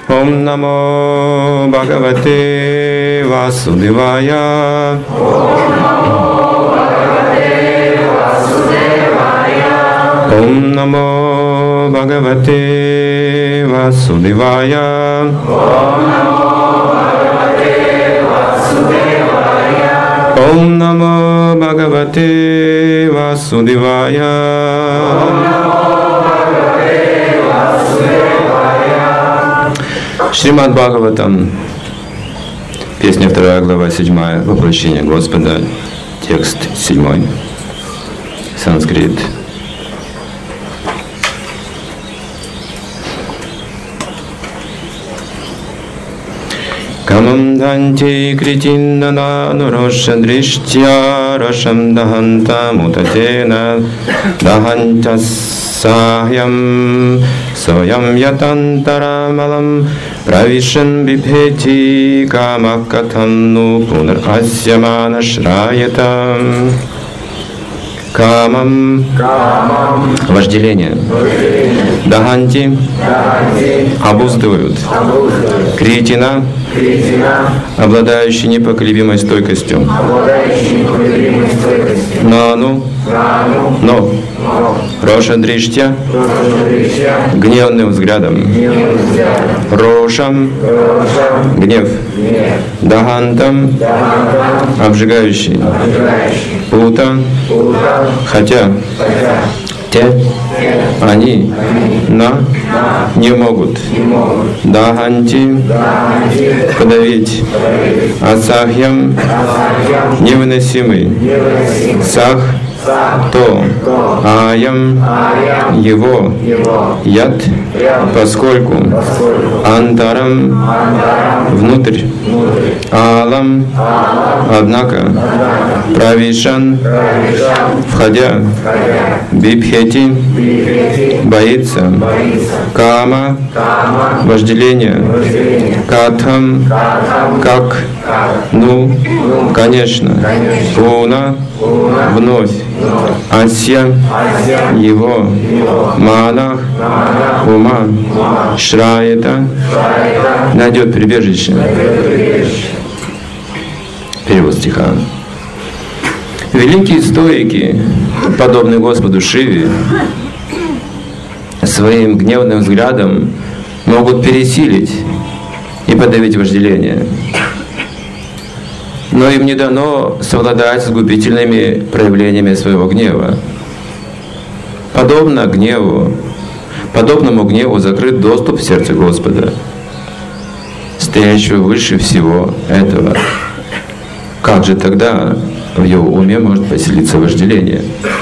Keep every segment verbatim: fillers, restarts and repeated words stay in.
Ом намо Бхагавате Васудевая. Ом намо Бхагавате Васудевая. Ом намо Бхагавате Васудевая. Шримад Бхагаватам, песня вторая, глава седьмая, воплощение Господа, текст седьмой, санскрит. Камам данти критиннана нуроша дриштья рошам даханта мутатена даханта сахьям соям ятантарамалам правишан бипхети камакатанну пунар асьямана шраятам. Камам, Камам. Вожделение. Даханти, Даханти. Обуздывают. Обуздывают. Критина, Критина. Обладающий непоколебимой стойкостью. Обладающий непоколебимой стойкостью. Нану, Нану. Но. Но. Роша Дриштья, гневным взглядом. Гневным взглядом. Рошам, Рошам. Гнев. Гнев. Дахантам, Дахантам. Обжигающий. Обжигающий. Пута, Пута. Хотя, Хотя. Те, те. Они, они. На, на. Не могут, не могут. Даханти, Даханти. Подавить, подавить. Асахьям, Асахьям. Невыносимый, Невыносимый. Сах, то, аям, его, яд, поскольку, антарам, внутрь, алам, однако, правишан, входя, бипхети, боится, кама, вожделение, катхам, как, ну, конечно, пуна, вновь, Ася, его, манах, ума, шраята, найдет прибежище. Перевод стиха. Великие стоики, подобные Господу Шиве, своим гневным взглядом могут пересилить и подавить вожделение. Но им не дано совладать с губительными проявлениями своего гнева. Подобно гневу, подобному гневу закрыт доступ в сердце Господа, стоящего выше всего этого. Как же тогда в его уме может поселиться вожделение?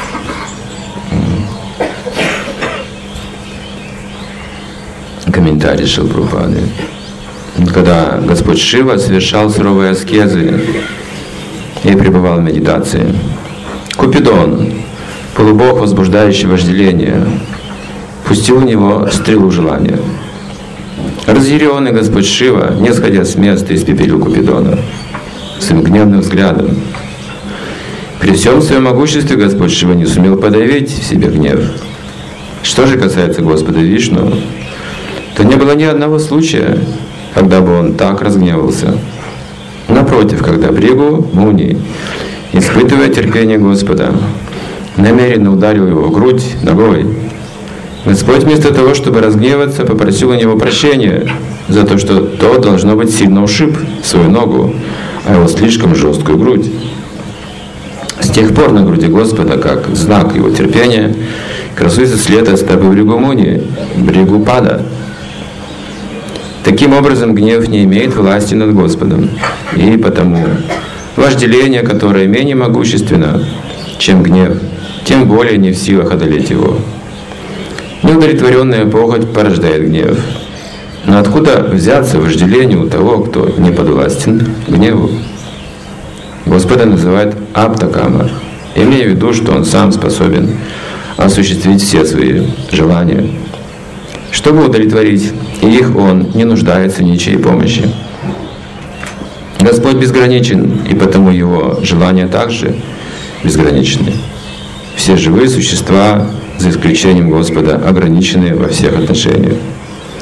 Комментарий Шрилы Прабхупады. Когда Господь Шива совершал суровые аскезы и пребывал в медитации, Купидон, полубог, возбуждающий вожделение, пустил в него стрелу желания. Разъяренный Господь Шива, не сходя с места, испепелил Купидона своим гневным взглядом. При всем своем могуществе Господь Шива не сумел подавить в себе гнев. Что же касается Господа Вишну, то не было ни одного случая, когда бы он так разгневался. Напротив, когда Бригу Муни, испытывая терпение Господа, намеренно ударил его в грудь ногой, Господь вместо того, чтобы разгневаться, попросил у него прощения за то, что тот, должно быть, сильно ушиб свою ногу, а его слишком жесткую грудь. С тех пор на груди Господа, как знак его терпения, красуется след от стопы Бригу Муни, Бригу Пада. Таким образом, гнев не имеет власти над Господом, и потому вожделение, которое менее могущественно, чем гнев, тем более не в силах одолеть его. Неудовлетворенная похоть порождает гнев. Но откуда взяться вожделению у того, кто не подвластен гневу? Господа называют Аптакама, имея в виду, что он сам способен осуществить все свои желания. Чтобы удовлетворить их, он не нуждается в ничьей помощи. Господь безграничен, и потому его желания также безграничны. Все живые существа, за исключением Господа, ограничены во всех отношениях.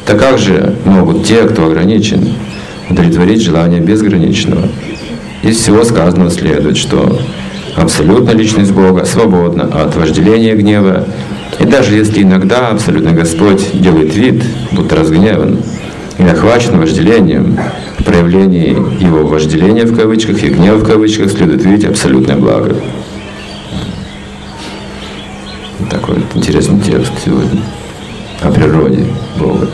Так как же могут те, кто ограничен, удовлетворить желание безграничного? Из всего сказанного следует, что абсолютная личность Бога свободна от вожделения гнева, и даже если иногда абсолютный Господь делает вид, будто разгневан, и охвачен вожделением, в проявлении его вожделения в кавычках и гнева в кавычках следует видеть абсолютное благо. Такой вот интересный текст сегодня о природе Бога.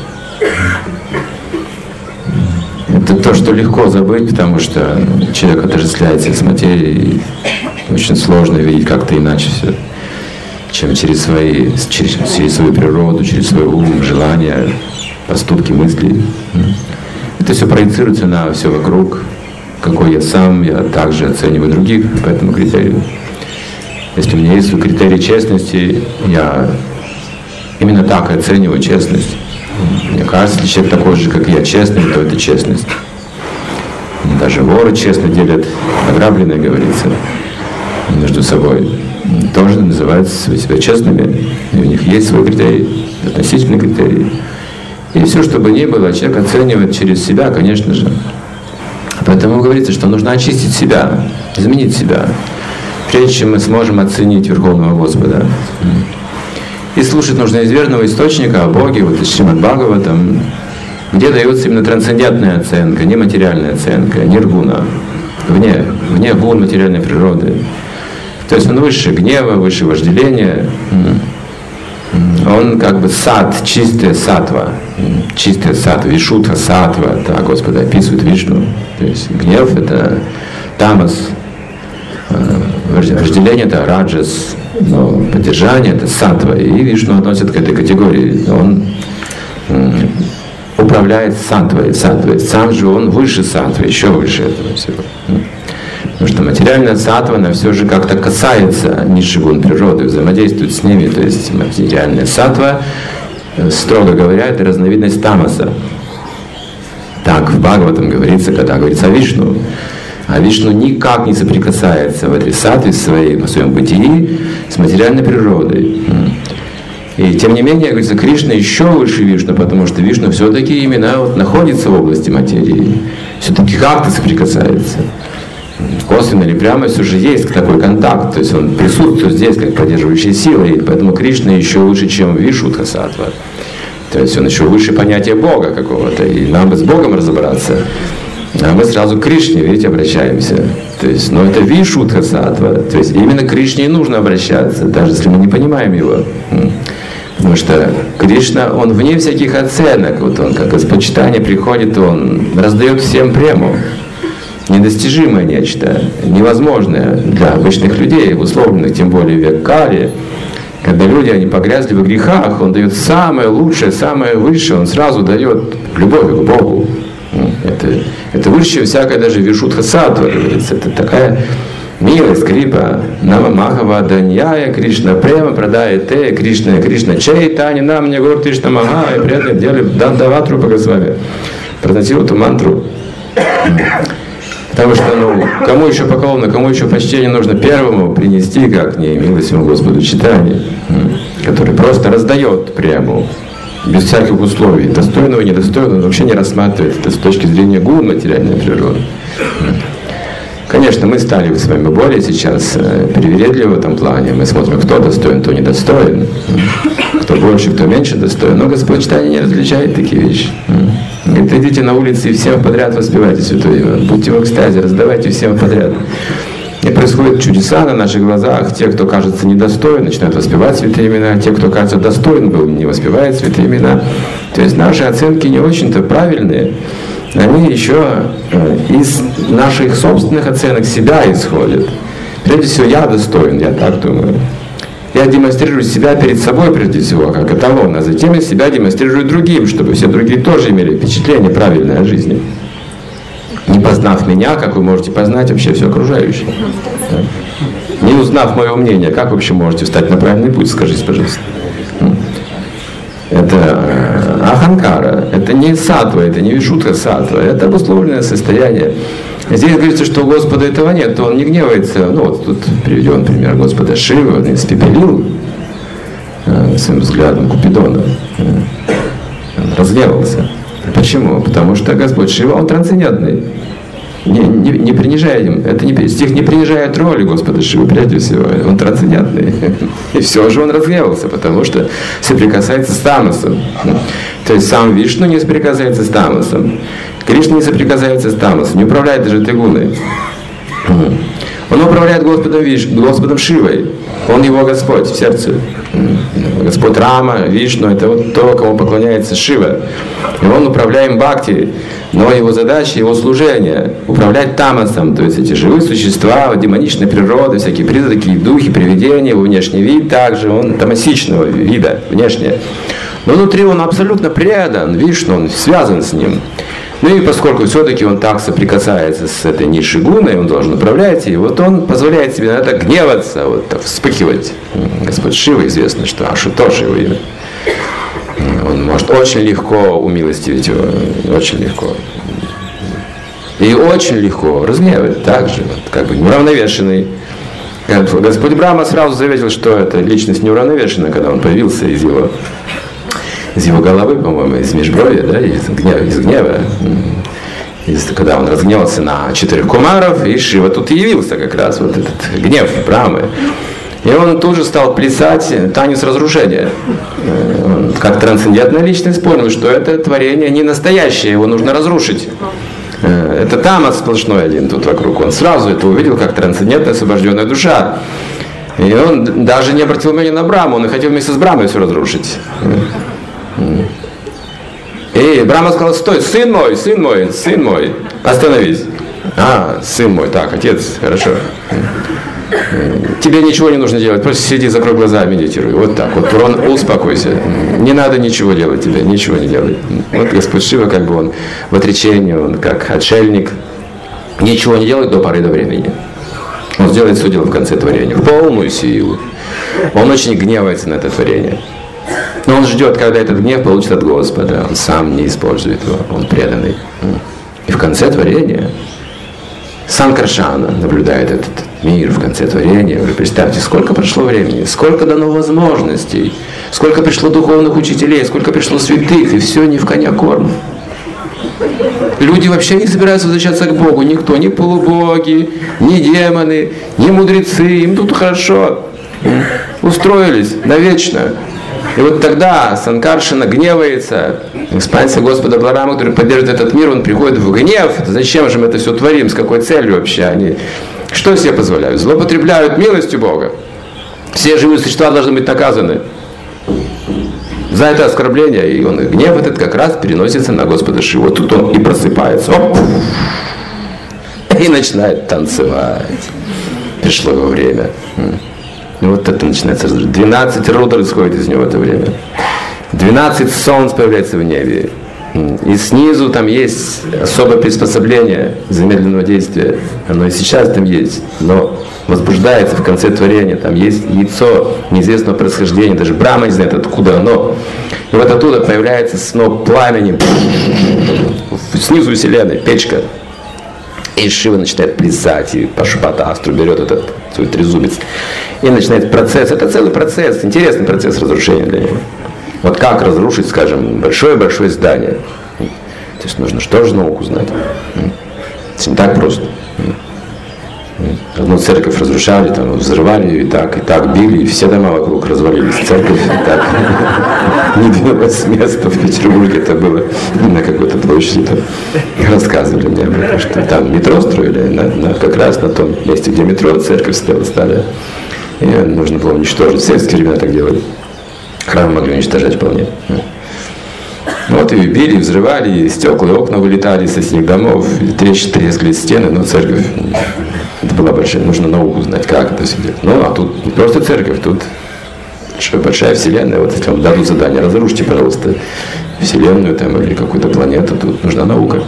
Это то, что легко забыть, потому что человек отождествляется с материей, и очень сложно видеть как-то иначе все, чем через, свои, через, через свою природу, через свой ум, желания, поступки, мысли. Это все проецируется на все вокруг. Какой я сам, я также оцениваю других по этому критерию. Если у меня есть критерий честности, я именно так и оцениваю честность. Мне кажется, если человек такой же, как и я, честный, то это честность. Даже воры честно делят награбленное, говорится, между собой. Тоже называют себя честными. И у них есть свой критерий, относительный критерий. И все, что бы ни было, человек оценивает через себя, конечно же. Поэтому говорится, что нужно очистить себя, изменить себя, прежде чем мы сможем оценить Верховного Господа. И слушать нужно из верного источника о Боге, вот из Шримад Бхагаватам, где дается именно трансцендентная оценка, не материальная оценка, ниргуна, вне, вне гун материальной природы. То есть он выше гнева, выше вожделения. Он как бы сад, чистая сатва, чистая сатва, вишутха сатва, так Господа описывает Вишну. То есть гнев — это тамас, вожделение — это раджас, но поддержание — это сатва. И Вишну относит к этой категории. Он управляет сатвой, сатвой. Сам же он выше сатвы, еще выше этого всего. Потому что материальная сатва, она все же как-то касается низших гун природы, взаимодействует с ними. То есть материальная сатва, строго говоря, это разновидность тамаса. Так в Бхагаватам говорится, когда говорится о Вишну. А Вишну никак не соприкасается в этой сатве своей, в своем бытии с материальной природой. И тем не менее, говорится, Кришна еще выше Вишну, потому что Вишну все-таки именно вот находится в области материи. Все-таки как-то соприкасается. Косвенно или прямо все же есть такой контакт, то есть он присутствует здесь как поддерживающая сила, и поэтому Кришна еще выше, чем Вишудха сатва. То есть он еще выше понятия Бога какого-то, и нам бы с Богом разобраться, а мы сразу к Кришне, видите, обращаемся. То есть, но это Вишудха сатва, то есть именно к Кришне и нужно обращаться, даже если мы не понимаем его. Потому что Кришна, он вне всяких оценок, вот он как из почитания приходит, он раздает всем прему. Недостижимое нечто, невозможное для обычных людей, условленных, тем более в век Кали, когда люди, они погрязли в грехах, он дает самое лучшее, самое высшее, он сразу дает любовь к Богу. Это, это выше всякое даже Вишудха сатва, говорится, это такая милость, крипа, нама махава даньяя, Кришна према продает те, Кришна, Кришна чайтани, нам мне гор Кришна мага, и преданные делали дандаватру Бхагаватам, произносил эту мантру. Потому что, ну, кому еще поклонно, кому еще почтение нужно первому принести, как не милостивому Господу читание, который просто раздает прямо, без всяких условий, достойного и недостойного, он вообще не рассматривает это с точки зрения гун материальной природы. Конечно, мы стали с вами более сейчас привередливы в этом плане, мы смотрим, кто достоин, кто недостоин, кто больше, кто меньше достоин, но Господь читание не различает такие вещи. Говорит, идите на улице и всем подряд воспевайте Святое Имя. Будьте в экстазе, раздавайте всем подряд. И происходят чудеса на наших глазах. Те, кто кажется недостоин, начинают воспевать святые имена. Те, кто кажется достоин был, не воспевают святые имена. То есть наши оценки не очень-то правильные. Они еще из наших собственных оценок себя исходят. Прежде всего, я достоин, я так думаю. Я демонстрирую себя перед собой, прежде всего, как эталон, а затем я себя демонстрирую другим, чтобы все другие тоже имели впечатление правильное о жизни. Не познав меня, как вы можете познать вообще все окружающее? Не узнав моего мнения, как вы вообще можете встать на правильный путь, скажите, пожалуйста. Это аханкара, это не сатва, это не вишудха сатва, это обусловленное состояние. Здесь говорится, что у Господа этого нет, то он не гневается. Ну вот тут приведен пример Господа Шивы, он испепелил э, своим взглядом Купидона. Он разгневался. Почему? Потому что Господь Шива, Он трансцендентный. Не, не, не принижай им. Это не, стих не принижает роли Господа Шивы, прежде всего. Он трансцендентный. И все же он разгневался, потому что соприкасается с тамасом. То есть сам Вишну не соприкасается с тамасом. Кришна не соприкасается с тамасом, не управляет даже тригуной. Он управляет Господом, Вишну, Господом Шивой. Он его Господь в сердце. Господь Рама, Вишну, это вот то, кому поклоняется Шива. И он управляем бхакти, но его задача, его служение — управлять тамасом, то есть эти живые существа, демоничной природы, всякие призраки, духи, привидения, его внешний вид также, он тамасичного вида, внешне. Но внутри он абсолютно предан Вишну, он связан с ним. Ну и поскольку все-таки он так соприкасается с этой низшей гуной, он должен управлять, и вот он позволяет себе иногда гневаться, вот так вспыхивать. Господь Шива, известно, что Ашу тоже его имя. Он может очень легко умилостивить его, очень легко. И очень легко разгневать также, вот, как бы неуравновешенный. Господь Брахма сразу заметил, что эта личность неуравновешенная, когда он появился из его... из его головы, по-моему, из межбровья, да, из гнева, из гнева. Из, когда он разгневался на четырех кумаров, и Шива тут и явился как раз, вот этот гнев Брамы. И он тут же стал плясать танец разрушения. Он, как трансцендентная личность, понял, что это творение не настоящее, его нужно разрушить. Это тамас сплошной один тут вокруг. Он сразу это увидел, как трансцендентная освобожденная душа. И он даже не обратил внимания на Браму, он и хотел вместе с Брамой все разрушить. И Брахма сказал: стой, сын мой, сын мой, сын мой, остановись. А, сын мой, так, отец, хорошо. Тебе ничего не нужно делать, просто сиди, закрой глаза, медитируй. Вот так, вот, успокойся. Не надо ничего делать тебе, ничего не делай. Вот Господь Шива, как бы он в отречении, он как отшельник, ничего не делает до поры до времени. Он сделает все дело в конце творения, в полную силу. Он очень гневается на это творение. Но он ждет, когда этот гнев получит от Господа. Он сам не использует его, он преданный. И в конце творения Санкаршана наблюдает этот мир в конце творения. Вы представьте, сколько прошло времени, сколько дано возможностей, сколько пришло духовных учителей, сколько пришло святых, и все не в коня корм. Люди вообще не собираются возвращаться к Богу. Никто, ни полубоги, ни демоны, ни мудрецы. Им тут хорошо. Устроились навечно. И вот тогда Санкаршана гневается. Экспансия Господа Баларама, который поддерживает этот мир, он приходит в гнев. Зачем же мы это все творим? С какой целью вообще? Они что себе позволяют? Злоупотребляют милостью Бога. Все живые существа должны быть наказаны за это оскорбление. И он, гнев этот как раз переносится на Господа Шиву. Вот тут он и просыпается. Оп! И начинает танцевать. Пришло его время. И вот это начинается. двенадцать рудр исходит из него в это время. двенадцать солнц появляется в небе. И снизу там есть особое приспособление замедленного действия. Оно и сейчас там есть. Но возбуждается в конце творения. Там есть яйцо неизвестного происхождения. Даже Брахма не знает, откуда оно. И вот оттуда появляется сноп пламени. Снизу вселенной, печка. И Шива начинает плясать, и Пашупата-астру берет этот свой трезубец. И начинает процесс. Это целый процесс, интересный процесс разрушения для него. Вот как разрушить, скажем, большое-большое здание. То есть нужно что же науку знать. Это не так просто. Одну церковь разрушали, там, взрывали ее и так, и так били, и все дома вокруг развалились. Церковь и так не двинулась с места. В Петербурге это было на какой-то площади. Там рассказывали мне об этом, что там метро строили, на, на, как раз на том месте, где метро, церковь стояла старая. И нужно было уничтожить. В сельские времена так делали. Храмы могли уничтожать вполне. Вот и били, взрывали, и стекла, и окна вылетали из соседних домов, и трещины, трескали стены, но церковь, это была большая, нужно науку знать, как это все делать. Ну, а тут не просто церковь, тут большая вселенная, вот если вам дадут задание, разрушите, пожалуйста, вселенную там или какую-то планету, тут нужна наука.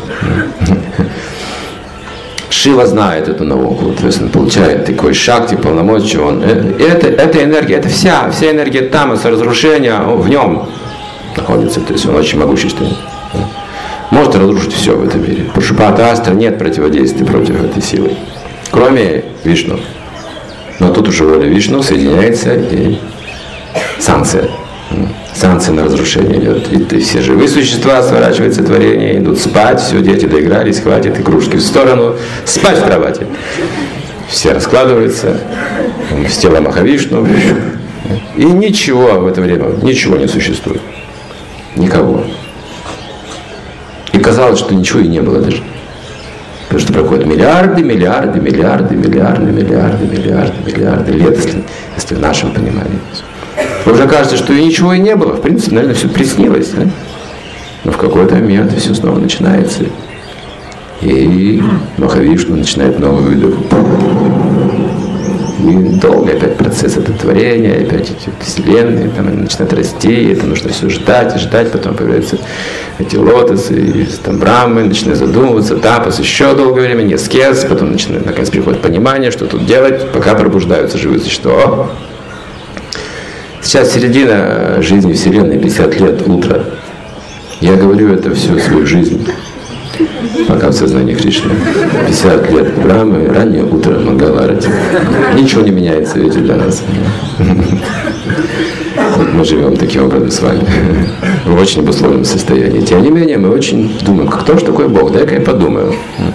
Шива знает эту науку, то есть он получает такой шакти, полномочия, он, это, это энергия, это вся, вся энергия тамаса, разрушения в нем находится, то есть он очень могущественный. Может разрушить все в этом мире. Пашупата-астра нет противодействия против этой силы, кроме Вишну. Но тут уже воля Вишну соединяется и санкция. санкция на разрушение идет. И все живые существа, сворачивается творение, идут спать, все, дети доигрались, хватит, игрушки в сторону, спать в кровати. Все раскладываются, с тела Махавишну, и ничего в это время, ничего не существует. Никого. И казалось, что ничего и не было даже. Потому что проходят миллиарды, миллиарды, миллиарды, миллиарды, миллиарды, миллиарды, миллиарды лет, если, если в нашем понимании. Уже кажется, что и ничего и не было. В принципе, наверное, все приснилось. Да? Но в какой-то момент все снова начинается. И Махавишну начинает новый выдох. И долго опять процесс это творения, опять эти вселенные, там они начинают расти, это нужно все ждать, ждать, потом появляются эти лотосы, и там брамы, начинают задумываться, тапас, еще долгое время, не аскез, потом начинает, наконец приходит понимание, что тут делать, пока пробуждаются живые существа. Сейчас середина жизни Вселенной, пятьдесят лет, утро. Я говорю это всю свою жизнь. Пока в сознании Кришны. пятьдесят лет Брамы, раннее утро Мангаларати. Ничего не меняется, видите, для нас. Вот мы живем таким образом с вами. В очень обусловленном состоянии. Тем не менее, мы очень думаем, кто же такой Бог? Дай-ка я подумаю.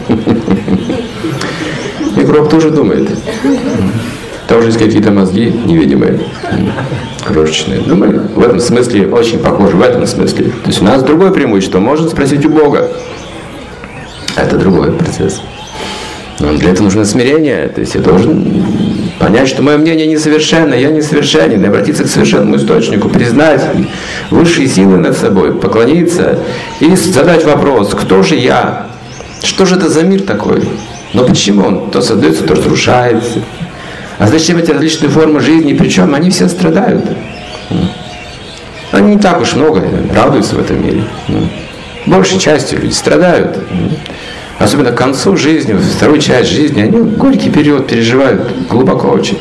И Гроб тоже думает. Там уже есть какие-то мозги невидимые, крошечные. Но мы в этом смысле очень похожи, в этом смысле. То есть у нас другое преимущество. Можно спросить у Бога. Это другой процесс. Но для этого нужно смирение. То есть я должен понять, что мое мнение несовершенно, я несовершенен, и обратиться к совершенному источнику, признать высшие силы над собой, поклониться и задать вопрос, кто же я? Что же это за мир такой? Но почему он то создается, то разрушается? А зачем эти различные формы жизни? Причем они все страдают. Они не так уж много радуются в этом мире. Большей частью люди страдают. Особенно к концу жизни, вторую часть жизни, они горький период переживают глубоко очень.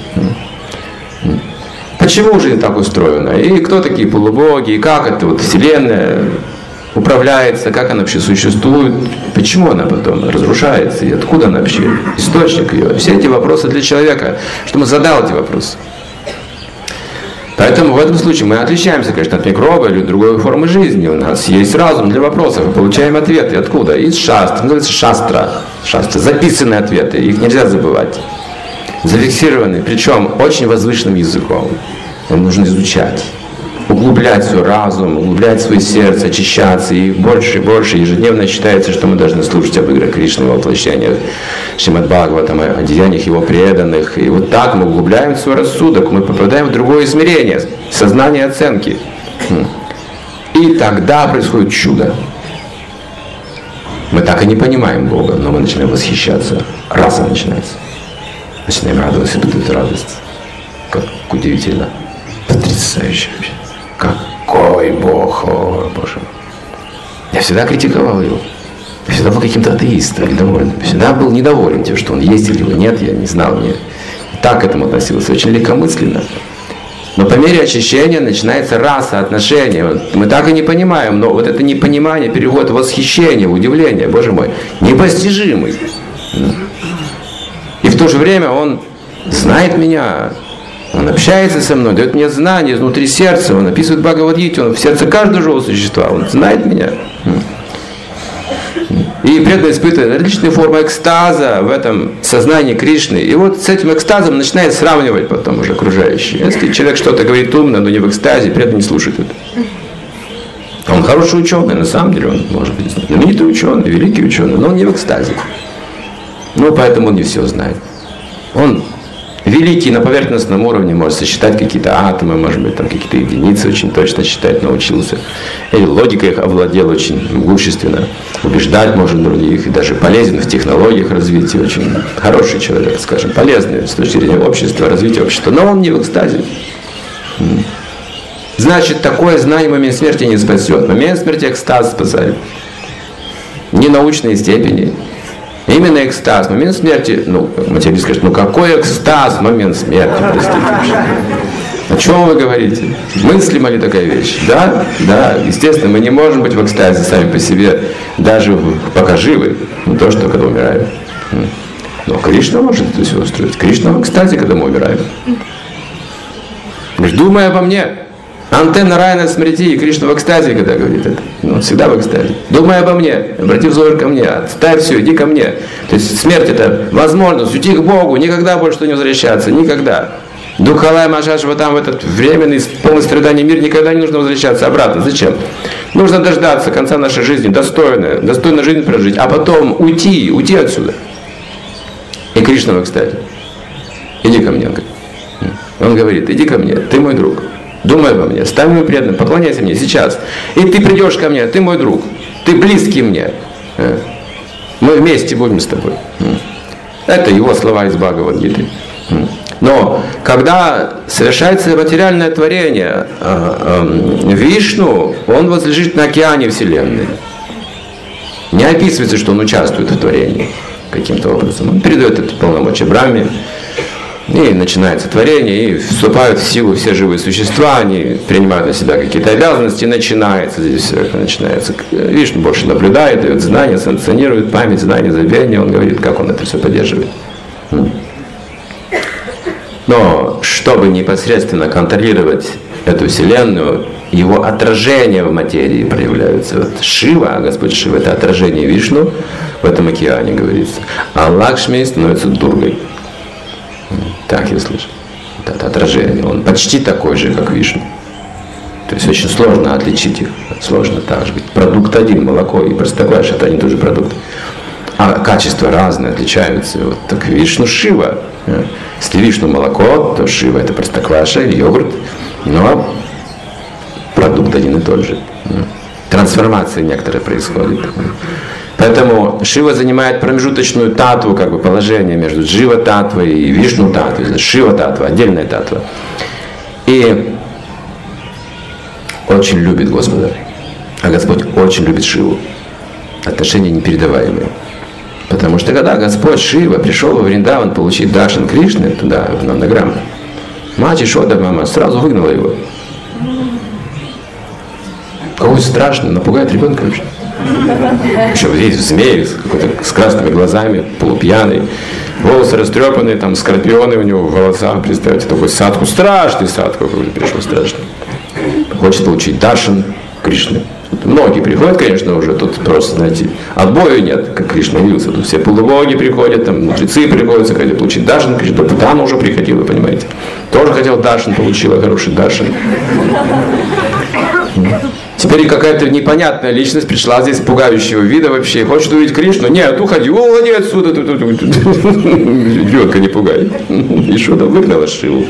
Почему жизнь так устроена? И кто такие полубоги? И как эта вот Вселенная управляется? Как она вообще существует? Почему она потом разрушается? И откуда она вообще? Источник ее? Все эти вопросы для человека, чтобы он задал эти вопросы. Поэтому в этом случае мы отличаемся, конечно, от микроба или другой формы жизни. У нас есть разум для вопросов, мы получаем ответы. Откуда? Из шастр. Называется шастра. Шастра. Записанные ответы. Их нельзя забывать. Зафиксированные. Причем очень возвышенным языком. Им нужно изучать. Углублять свой разум, углублять свое сердце, очищаться. И больше и больше ежедневно считается, что мы должны слушать об играх Кришны, его воплощениях, Шримад Бхагаватам, о деяниях его преданных. И вот так мы углубляем свой рассудок, мы попадаем в другое измерение, сознание оценки. И тогда происходит чудо. Мы так и не понимаем Бога, но мы начинаем восхищаться. Раса начинается. Начинаем радоваться, испытывать радость. Как удивительно. Потрясающе вообще. Какой Бог, о Боже. Я всегда критиковал его. Я всегда был каким-то атеистом, недовольным. Я всегда был недоволен тем, что он есть или его нет, я не знал. Не так к этому относился, очень легкомысленно. Но по мере очищения начинается раса, отношения. Вот мы так и не понимаем, но вот это непонимание переходит в восхищение, в удивление, Боже мой, непостижимый. И в то же время он знает меня. Он общается со мной, дает мне знания изнутри сердца, он описывает Бхагавад-гиту, он в сердце каждого живого существа, он знает меня. И при этом испытывает различные формы экстаза в этом сознании Кришны. И вот с этим экстазом начинает сравнивать потом уже окружающие. Если человек что-то говорит умно, но не в экстазе, при этом не слушает это. Он хороший ученый, на самом деле, он может быть знаменитый ученый, великий ученый, но он не в экстазе. Ну, поэтому он не все знает. Он великий на поверхностном уровне, может сосчитать какие-то атомы, может быть, там какие-то единицы очень точно считать научился. Или логикой их овладел очень могущественно. Убеждать может других, и даже полезен в технологиях развития. Очень хороший человек, скажем, полезный с точки зрения общества, развития общества. Но он не в экстазе. Значит, такое знание в момент смерти не спасет. В момент смерти экстаз спасает. Не научные степени. Именно экстаз. В момент смерти, ну, материалист скажет, ну какой экстаз в момент смерти, простите. О чем вы говорите? Мыслима ли такая вещь? Да, да, естественно, мы не можем быть в экстазе сами по себе, даже пока живы, не то, что когда умираем. Но Кришна может это все устроить. Кришна в экстазе, когда мы умираем. Говорит, думай обо мне. Антенна Райана Смрити, и Кришна в экстазе, когда говорит это. Он всегда в экстазе. Думай обо мне, обрати взор ко мне, отставь все, иди ко мне. То есть смерть это возможность, уйти к Богу, никогда больше не возвращаться, никогда. Духалай Машашва, там в этот временный, полный страданий мир, никогда не нужно возвращаться обратно. Зачем? Нужно дождаться конца нашей жизни, достойно, достойно жизнь прожить, а потом уйти, уйти отсюда. И Кришна в экстазе. Иди ко мне, он говорит. Он говорит, иди ко мне, ты мой друг. Думай обо мне, стань мне преданным, поклоняйся мне сейчас. И ты придешь ко мне, ты мой друг, ты близкий мне. Мы вместе будем с тобой. Это его слова из Бхагавад-гиты. Но когда совершается материальное творение, Вишну, он возлежит на океане Вселенной. Не описывается, что он участвует в творении каким-то образом. Он передает это полномочия Брахме. И начинается творение, и вступают в силу все живые существа, они принимают на себя какие-то обязанности, и начинается здесь все это начинается. Вишну больше наблюдает, дает знания, санкционирует память, знания, забвение, он говорит, как он это все поддерживает. Но чтобы непосредственно контролировать эту Вселенную, его отражения в материи проявляются. Вот Шива, Господь Шива, это отражение Вишну в этом океане, говорится. А Лакшми становится Дургой. Так я слышу. Это отражение. Он почти такой же, как Вишну. То есть очень сложно отличить их. Сложно так же. Продукт один, молоко и простокваша, это они тоже продукты. А качества разные, отличаются. Вот так Вишну Шива. Если Вишну молоко, то Шива это простокваша или йогурт. Но продукт один и тот же. Трансформация некоторая происходит. Поэтому Шива занимает промежуточную татву, как бы положение между Джива татвой и Вишну татвой. Шива татва, отдельная татва. И очень любит Господа. А Господь очень любит Шиву. Отношения непередаваемые. Потому что когда Господь Шива пришел во Вриндаван получить даршан Кришны, туда, в Нандаграм, мать Ишода, мама, сразу выгнала его. Какой страшный, напугает ребенка вообще. Еще весь в змее, с, с красными глазами, полупьяный, волосы растрепанные, там скорпионы у него в волосах, представьте, такой садху, страшный садху, какой пришел страшный. Хочет получить даршан Кришны. Многие приходят, конечно, уже тут просто, знаете, отбоя нет, как Кришна явился. Тут все полубоги приходят, там мудрецы приходят, хотели получить даршан Кришны. Путана уже приходила, понимаете. Тоже хотел даршан, получила хороший даршан. Теперь какая-то непонятная личность пришла здесь пугающего вида вообще. Хочет увидеть Кришну? Нет, уходи, уходи отсюда. Ребенка не пугай. И что там выгнала Шиву.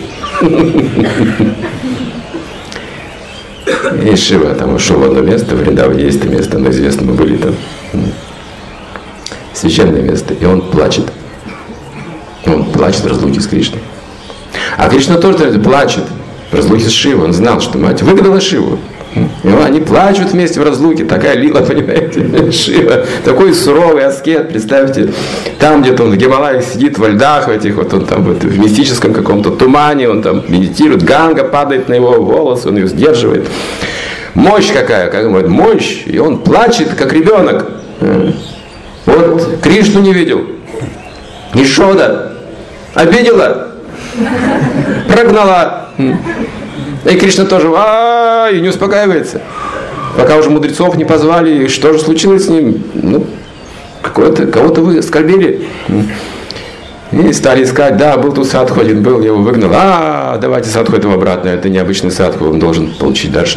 И Шива там ушел в одно место, в Вриндаване есть это место, оно известно, мы были там. Священное место. И он плачет. Он плачет в разлуке с Кришной. А Кришна тоже плачет в разлуке с Шивой. Он знал, что мать выгнала Шиву. И они плачут вместе в разлуке. Такая лила, понимаете, Шива. Такой суровый аскет, представьте. Там где-то он в Гималаях сидит, во льдах в этих, вот он там вот, в мистическом каком-то тумане, он там медитирует, ганга падает на его волосы, он ее сдерживает. Мощь какая, как говорят, мощь. И он плачет, как ребенок. Вот Кришну не видел. Ишода обидела, прогнала. И Кришна тоже а и не успокаивается. Пока уже мудрецов не позвали, что же случилось с ним? Ну, какого-то, кого-то вы оскорбили. И стали искать, да, был тут садху один, был, я его выгнал. А, давайте садху этого обратно, это необычный садху, он должен получить даршан.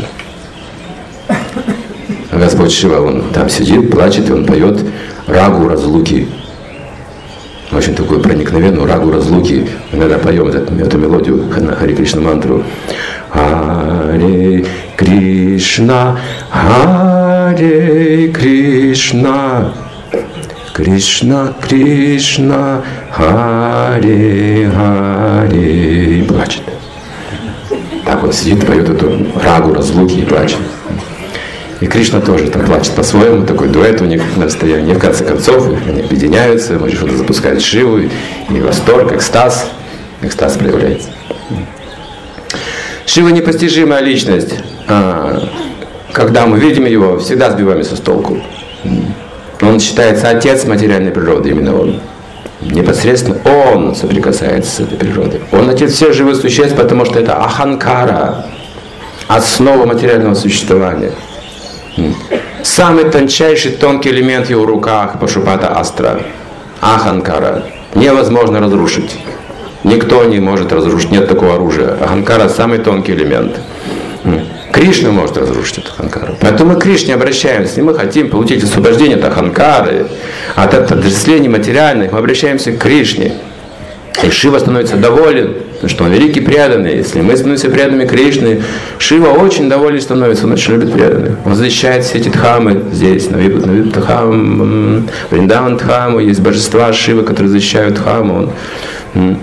А Господь Шива, он там сидит, плачет, и он поет рагу разлуки. Очень такую проникновенную рагу разлуки. Мы иногда поем эту, эту мелодию на Хари Кришна мантру. Харе Кришна, Харе Кришна, Кришна Кришна, Харе Харе. Плачет. Так он сидит, поет эту рагу разлуки и плачет. И Кришна тоже там плачет по-своему, такой дуэт у них на расстоянии. И в конце концов они объединяются, Мачишода запускает Шиву, и, и восторг, экстаз, экстаз проявляется. Шива непостижимая личность. Когда мы видим его, всегда сбиваемся с толку. Он считается отец материальной природы, именно он. Непосредственно он соприкасается с этой природой. Он отец всех живых существ, потому что это аханкара. основа материального существования. Самый тончайший, тонкий элемент в его руках, Пашупата Астра, Аханкара, невозможно разрушить. Никто не может разрушить, нет такого оружия. Аханкара – самый тонкий элемент. Кришна может разрушить эту Аханкару. Поэтому мы к Кришне обращаемся, и мы хотим получить освобождение от Аханкары, от отождествления материальных, мы обращаемся к Кришне. И Шива становится доволен, потому что он великий преданный. Если мы становимся преданными Кришны, Шива очень доволен становится, он очень любит преданных. Он защищает все эти дхамы здесь, на Дхам, Вриндаван Дхаму, есть божества Шивы, которые защищают Дхаму. Он...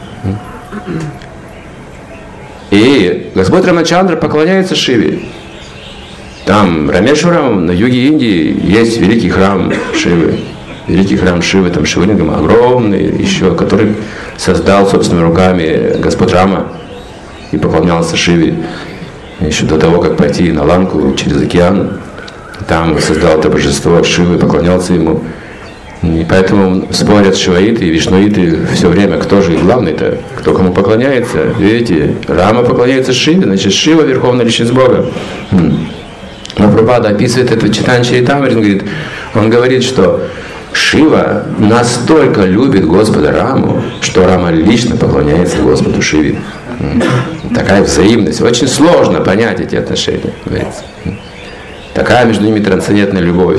И Господь Рамачандра поклоняется Шиве. Там, Рамешварам, на юге Индии, есть великий храм Шивы. Великий храм Шивы, там Шивалингам огромный, еще, который создал собственными руками Господь Рама и поклонялся Шиве еще до того, как пойти на Ланку через океан. Там создал это божество Шивы, поклонялся ему. И поэтому спорят шиваиты и вишнуиты все время, кто же главный-то, кто кому поклоняется. Видите, Рама поклоняется Шиве, значит Шива верховная личность Бога. Но Прабхупада описывает это в Чайтанья Чаритамрите, он говорит, он говорит, что Шива настолько любит Господа Раму, что Рама лично поклоняется Господу Шиве. Такая взаимность. Очень сложно понять эти отношения, говорится. Такая между ними трансцендентная любовь.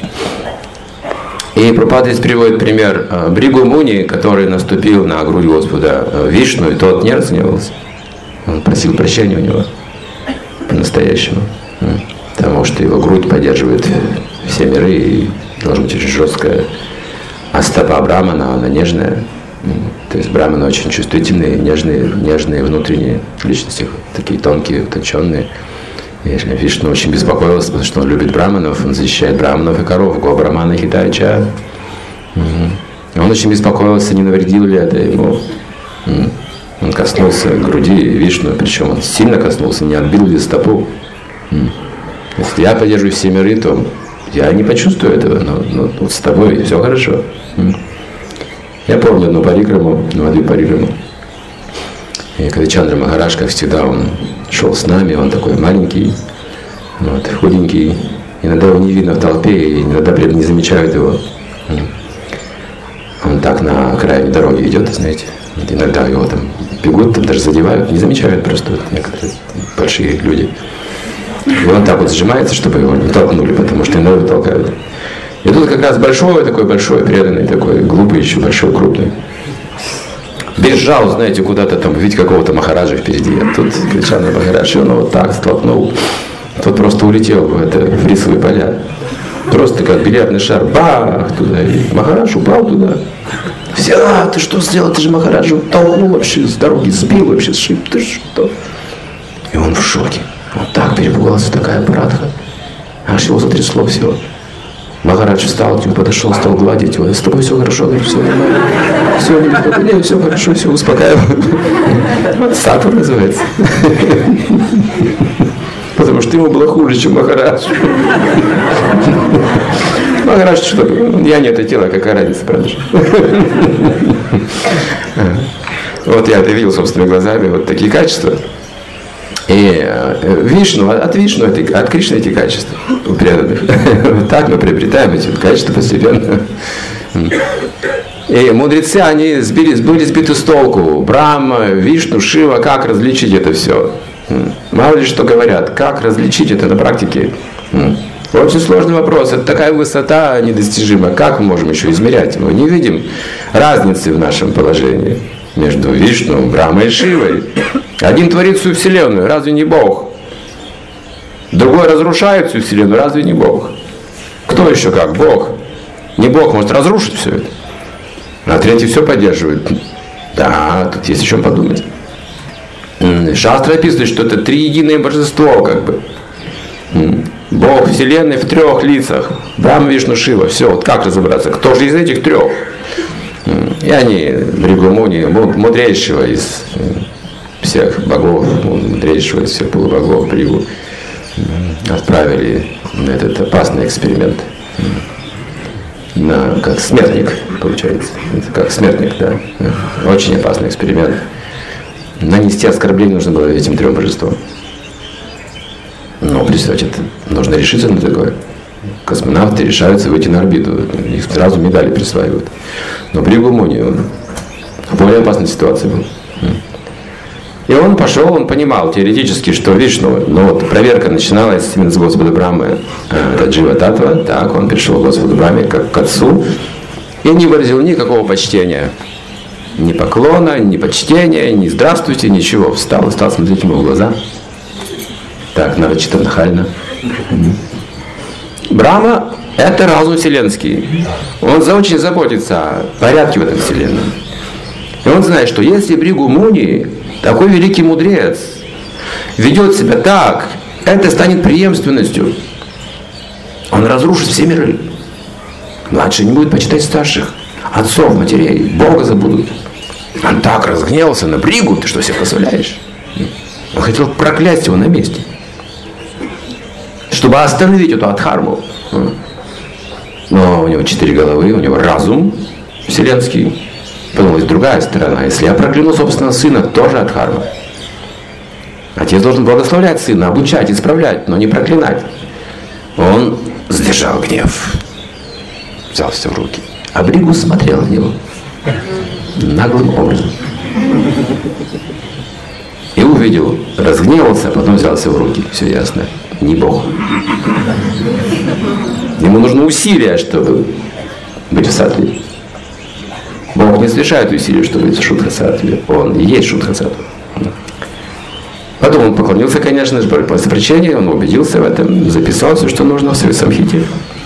И Прабхупада здесь приводит пример Бригу Муни, который наступил на грудь Господа Вишну, и тот не разгневался. Он просил прощения у него по-настоящему. Потому что его грудь поддерживает все миры, и должна быть очень жесткая. А стопа Брахмана, она нежная. То есть Брахманы очень чувствительные, нежные, нежные внутренние личности, такие тонкие, утонченные. И Вишну очень беспокоился, потому что он любит браманов, он защищает браманов и коров, го брамана хитайча. Он очень беспокоился, не навредил ли это ему. Он коснулся груди Вишну, причем он сильно коснулся, не отбил ли стопу. Если я поддерживаю все миры, то я не почувствую этого, но, но вот с тобой все хорошо. Я помню одну парикраму, ну, две парикраму. И когда Чандра Махарадж, как всегда, он шел с нами, он такой маленький, вот, худенький. Иногда его не видно в толпе, и иногда при этом не замечают его. Он так на окраине дороги идет, знаете. Вот иногда его там бегут, там даже задевают, не замечают просто вот некоторые большие люди. И он так вот сжимается, чтобы его не толкнули, потому что иногда его толкают. И тут как раз большой такой, большой, преданный такой, глупый еще, большой, крупный. Бежал, знаете, куда-то там, видеть какого-то Махараджа впереди. А тут Чандра Махарадж, он его так столкнул. Тот просто улетел в, это, в рисовые поля. Просто как бильярдный шар, бах, туда. И Махарадж упал туда. Все, а, ты что сделал? Ты же Махараджа толкнул вообще с дороги, сбил вообще, сшиб. Ты что? И он в шоке. Он так перепугался, такая парадха. Аж его затрясло все. Махарадж встал, к нему подошел, стал гладить его. С тобой все хорошо, говорит, все нормально. Все, не беспокойся, все хорошо, все, успокаиваю. Вот сатва называется. Потому что ему было хуже, чем Махарадж. Махарадж, что я не это тело, какая разница, правда же? Вот я это видел собственными глазами, вот такие качества. И Вишну, от Вишну, от Кришны эти качества у преданных. Так мы приобретаем эти качества постепенно. И мудрецы, они сбили, были сбиты с толку. Брахма, Вишну, Шива, как различить это все? Мало ли что говорят, как различить это на практике? Очень сложный вопрос. Это такая высота недостижима. Как мы можем еще измерять? Мы не видим разницы в нашем положении между Вишну, Брахмой и Шивой. Один творит всю Вселенную, разве не Бог? Другой разрушает всю Вселенную, разве не Бог? Кто еще как? Бог. Не Бог может разрушить все это. А третий все поддерживает. Да, тут есть о чем подумать. Шастра описывает, что это триединое божество, как бы. Бог Вселенной в трех лицах. Брахма, Вишну, Шива. Все, вот как разобраться? Кто же из этих трех? И они, Бригу Муни, мудрейшего из всех богов, мудрейшего из всех полубогов, Бригу, отправили на этот опасный эксперимент. На, как смертник, получается. Это как смертник, да. Очень опасный эксперимент. Нанести оскорбление нужно было этим трем божествам. представьте, это нужно решиться на такое. Космонавты решаются выйти на орбиту, их сразу медали присваивают. Но Бригу Муни, он в более опасной ситуации был. И он пошел, он понимал теоретически, что, видишь, ну, ну вот проверка начиналась именно с Господа Брахмы, это Джива Татва, так, он пришел к Господу Брахме как к отцу и не выразил никакого почтения. Ни поклона, ни почтения, ни здравствуйте, ничего. Встал и стал смотреть ему в глаза. Так, нарочито, нахально. Брахма – это разум вселенский. Он очень заботится о порядке в этом вселенном. И он знает, что если Бригу Муни, такой великий мудрец, ведет себя так, это станет преемственностью. Он разрушит все миры. Младшие не будут почитать старших. Отцов, матерей, Бога забудут. Он так разгневался на Бригу, ты что себе позволяешь? Он хотел проклясть его на месте, чтобы остановить эту адхарму. Но у него четыре головы, у него разум вселенский. Потом есть другая сторона. Если я прокляну собственного сына, тоже адхарма. Отец должен благословлять сына, обучать, исправлять, но не проклинать. Он сдержал гнев, взял все в руки. А Бригу смотрел на него наглым образом. И увидел, разгневался, а потом взялся в руки. Все ясно. Не Бог. Ему нужно усилие, чтобы быть в саттве. Бог не совершает усилий, чтобы быть в шудха-саттве. Он и есть шудха-саттва. Потом он поклонился, конечно же, по запрещению, он убедился в этом, записал все, что нужно в своей самхите.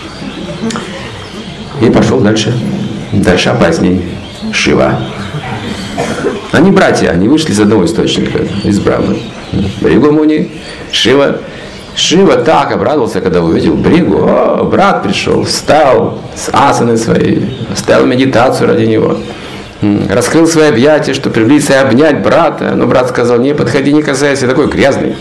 И пошел дальше. Дальше опасней. Шива. Они братья, они вышли из одного источника, из Брахмы. Бригу Муни, Шива. Шива так обрадовался, когда увидел Бригу. О, брат пришел, встал с асаны своей, оставил медитацию ради него. Раскрыл свои объятия, чтобы приблизиться и обнять брата. Но брат сказал: не подходи, не касайся, такой грязный.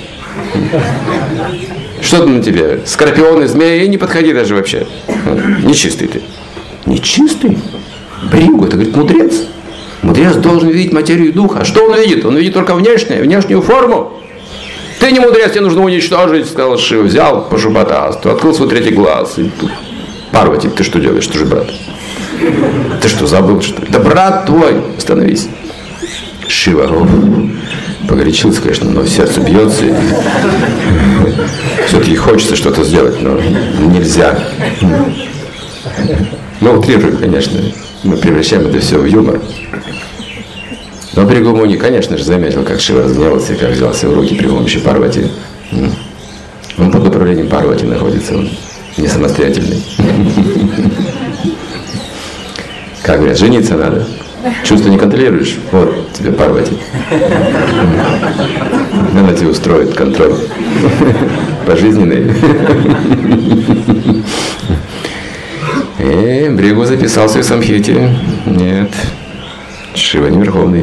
Что там на тебе? Скорпионы, змеи, и не подходи даже вообще. Нечистый ты. Нечистый? Бригу, это, говорит, мудрец. Мудрец должен видеть материю духа. А что он видит? Он видит только внешнее, внешнюю форму. Ты не мудрец, тебе нужно уничтожить, сказал Шива. Взял Пашупатасту, открыл свой третий глаз. И тут: Парвати, ты что делаешь? Ты же брат. Ты что, забыл, что ли? Да брат твой, остановись. Шива погорячился, конечно, но сердце бьется. И все-таки хочется что-то сделать, но нельзя. Мы утрируем, конечно. Мы превращаем это все в юмор. Но Бригу Муни, конечно же, заметил, как Шива разгневался, как взялся в руки при помощи Парвати. Он под управлением Парвати находится, он не самостоятельный. Как говорят, жениться надо. Чувства не контролируешь? Вот тебе Парвати. Она тебе устроит контроль. Пожизненный. И Бригу записался в самхите. Нет. Шива не верховный.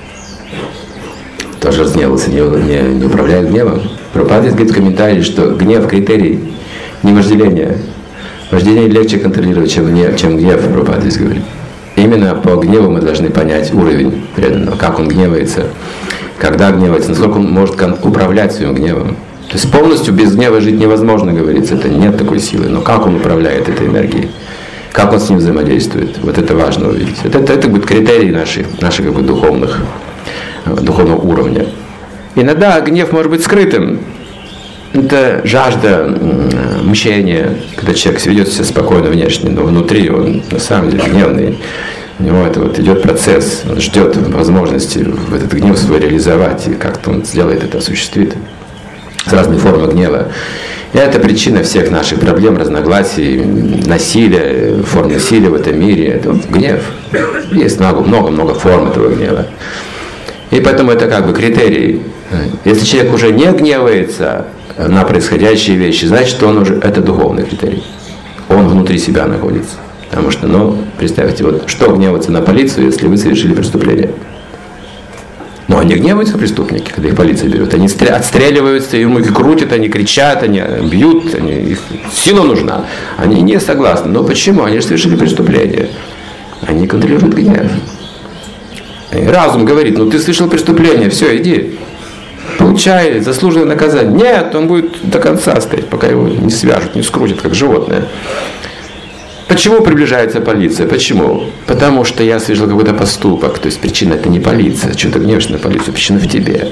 Тоже разгневался, не, не, не управляет гневом. Прабхупада говорит в комментарии, что гнев – критерий не вожделения. Вожделение легче контролировать, чем гнев, чем гнев, Прабхупада здесь говорит. Именно по гневу мы должны понять уровень преданного, как он гневается, когда гневается, насколько он может управлять своим гневом. То есть полностью без гнева жить невозможно, говорится, это нет такой силы. Но как он управляет этой энергией, как он с ним взаимодействует, вот это важно увидеть. Это, это, это будет критерий наших, наших как бы, духовных, духовного уровня. Иногда гнев может быть скрытым. Это жажда мщения, когда человек ведет себя спокойно внешне, но внутри он на самом деле гневный. У него это вот идет процесс, он ждет возможности в этот гнев свой реализовать, и как-то он сделает это, осуществит. С разными формами гнева. И это причина всех наших проблем, разногласий, насилия, форм насилия в этом мире. Это гнев. Есть много-много форм этого гнева. И поэтому это как бы критерий. Если человек уже не гневается на происходящие вещи, значит, он уже, это духовный критерий. Он внутри себя находится. Потому что, ну, представьте, вот что гневаться на полицию, если вы совершили преступление? Но они гневаются, преступники, когда их полиция берет. Они отстреливаются, ему их крутят, они кричат, они бьют, они, их сила нужна. Они не согласны. Но почему? Они же совершили преступление. Они контролируют гнев. И разум говорит: ну ты совершил преступление, все, иди. Получай заслуженное наказание. Нет, он будет до конца стоять, пока его не свяжут, не скрутят, как животное. Почему приближается полиция? Почему? Потому что я совершил какой-то поступок. То есть причина это не полиция. Чего ты гневаешься на полицию? Причина в тебе.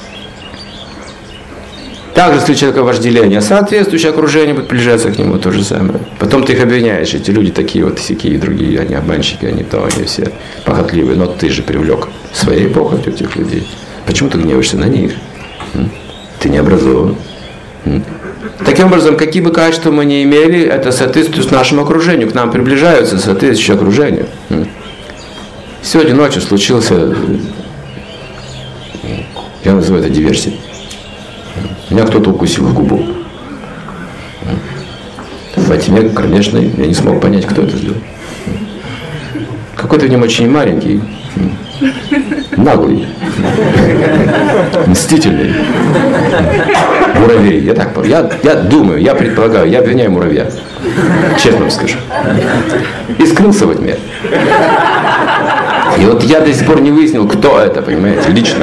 Также, если у человека вожделение, соответствующее окружение будет приближаться к нему, то же самое. Потом ты их обвиняешь, эти люди такие вот, всякие другие, они обманщики, они то, они все похотливые. Но ты же привлек своей похотью этих людей. Почему ты гневаешься на них? Ты не образован. Таким образом, какие бы качества мы ни имели, это соответствует нашему окружению, к нам приближаются соответствующее окружение. Сегодня ночью случился, я называю это диверсией. Меня кто-то укусил в губу. Во тьме кромешной я не смог понять, кто это сделал. Какой-то в нем очень маленький, наглый, мстительный муравей. Я так я, я думаю, я предполагаю, я обвиняю муравья. Честно вам скажу. И скрылся во тьме. И вот я до сих пор не выяснил, кто это, понимаете, лично.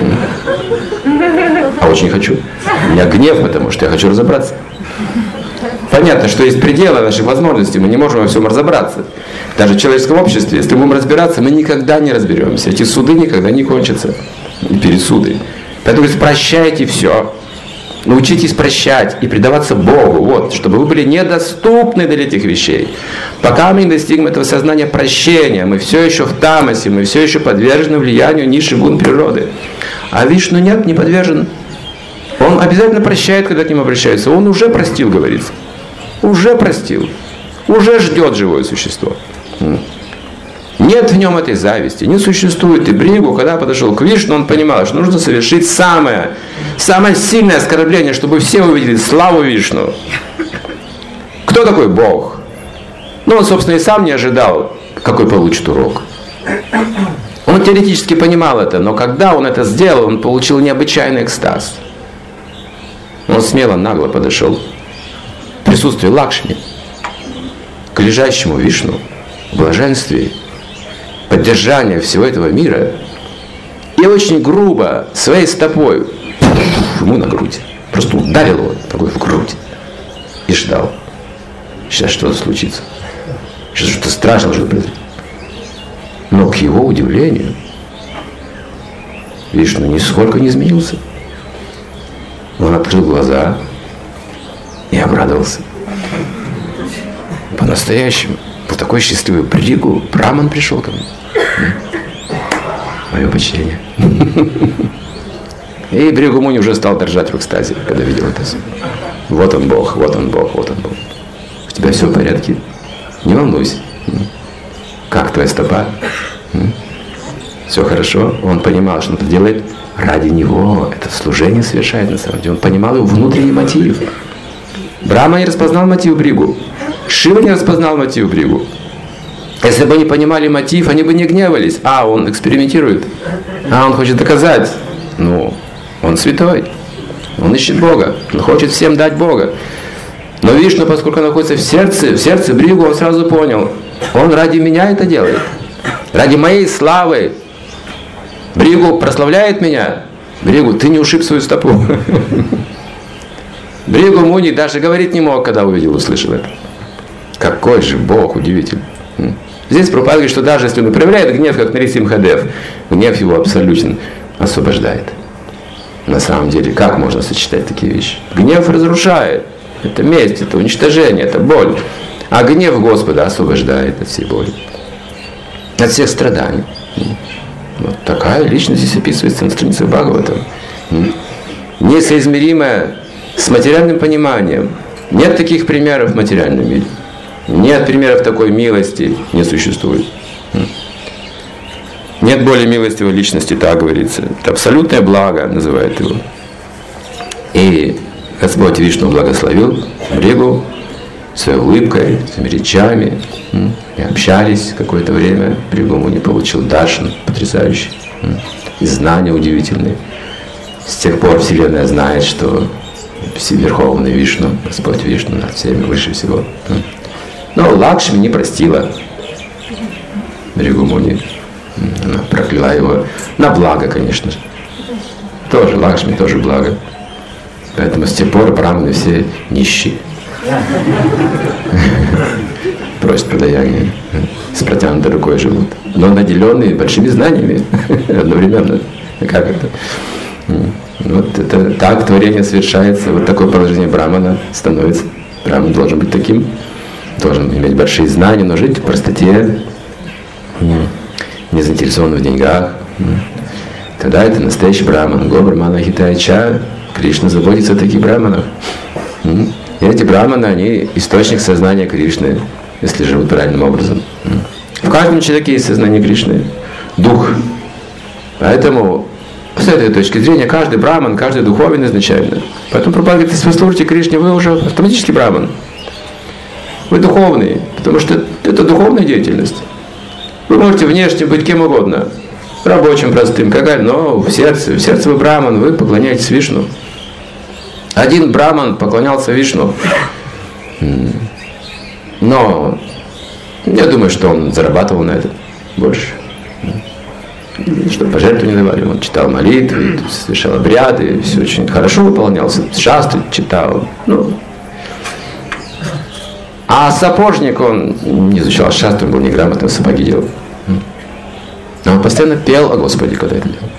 А очень хочу. У меня гнев, потому что я хочу разобраться. Понятно, что есть пределы наших возможностей, мы не можем во всем разобраться. Даже в человеческом обществе, если мы будем разбираться, мы никогда не разберемся. Эти суды никогда не кончатся. И пересуды. Поэтому прощайте все. Научитесь прощать и предаваться Богу. Вот, чтобы вы были недоступны для этих вещей. Пока мы не достигнем этого сознания прощения, мы все еще в тамасе, мы все еще подвержены влиянию низших гун природы. А Вишну нет, не подвержен. Он обязательно прощает, когда к нему обращаются. Он уже простил, говорится. Уже простил. Уже ждет живое существо. Нет в нем этой зависти. Не существует. И Бригу, когда подошел к Вишну, он понимал, что нужно совершить самое, самое сильное оскорбление, чтобы все увидели славу Вишну. Кто такой Бог? Ну, он, собственно, и сам не ожидал, какой получит урок. Он теоретически понимал это, но когда он это сделал, он получил необычайный экстаз. Он смело, нагло подошел в присутствии Лакшми к лежащему Вишну в блаженстве, поддержания всего этого мира, и очень грубо своей стопой ему на грудь, просто ударил его ногой в грудь и ждал. Сейчас что-то случится. Сейчас что-то страшное что-то произойдет. Но к его удивлению Вишну нисколько не изменился. Он открыл глаза и обрадовался. По-настоящему. Был такой счастливый. Бригу, Браман пришел ко мне. Мое почтение. И Бригу Муни уже стал дрожать в экстазе, когда видел это все. Вот он Бог, вот он Бог, вот он Бог. У тебя все в порядке? Не волнуйся. Как твоя стопа? Все хорошо? Он понимал, что он это делает ради него. Это служение совершает на самом деле. Он понимал его внутренний мотив. Брахма не распознал мотив Бригу. Шива не распознал мотив Бригу. Если бы они понимали мотив, они бы не гневались. А, он экспериментирует. А, он хочет доказать. Ну, он святой. Он ищет Бога. Он хочет всем дать Бога. Но Вишну, поскольку он находится в сердце, в сердце Бригу, он сразу понял. Он ради меня это делает. Ради моей славы. Бригу прославляет меня. Бригу, ты не ушиб свою стопу. Бригу Муни даже говорить не мог, когда увидел, услышал это. Какой же Бог удивительный. Здесь Прабхупада говорит, что даже если он проявляет гнев, как Нарисимхадев, гнев его абсолютно освобождает. На самом деле, как можно сочетать такие вещи? Гнев разрушает. Это месть, это уничтожение, это боль. А гнев Господа освобождает от всей боли. От всех страданий. Вот такая личность здесь описывается на странице Бхагаватам. Несоизмеримая с материальным пониманием. Нет таких примеров в материальном мире. Нет примеров такой милости, не существует. Нет более милостивой личности, так говорится. Это абсолютное благо, называют его. И Господь Вишну благословил Бригу своей улыбкой, своими речами. И общались какое-то время. Бригу Муни получил даршан потрясающий. И знания удивительные. С тех пор Вселенная знает, что Верховный Вишну, Господь Вишну над всеми, выше всего. Но Лакшми не простила Бригу Муни. Она прокляла его на благо, конечно же. Тоже Лакшми, тоже благо. Поэтому с тех пор браманы все нищие. Просят подаяние. С протянутой рукой живут. Но наделенные большими знаниями одновременно. Как это? Вот это так творение совершается. Вот такое положение брамана становится. Браман должен быть таким. Должен иметь большие знания, но жить в простоте, не заинтересован в деньгах. Тогда это настоящий браман. Го брамана хитаяча. Кришна заботится о таких браманах. И эти браманы, они источник сознания Кришны, если живут правильным образом. В каждом человеке есть сознание Кришны, дух. Поэтому, с этой точки зрения, каждый браман, каждый духовен изначально. Поэтому Прабхупада говорит, если вы служите Кришне, вы уже автоматически браман. Вы духовный, потому что это духовная деятельность. Вы можете внешне быть кем угодно, рабочим, простым, какая, но в сердце, в сердце вы браман, вы поклоняетесь Вишну. Один браман поклонялся Вишну. Но я думаю, что он зарабатывал на это больше. Что пожертвования не давали. Он читал молитвы, совершал обряды, все очень хорошо выполнялся. Шастры читал. Ну. А сапожник, он не изучал шастры, он был неграмотным, сапоги делал. Но он постоянно пел о Господе, когда это делал.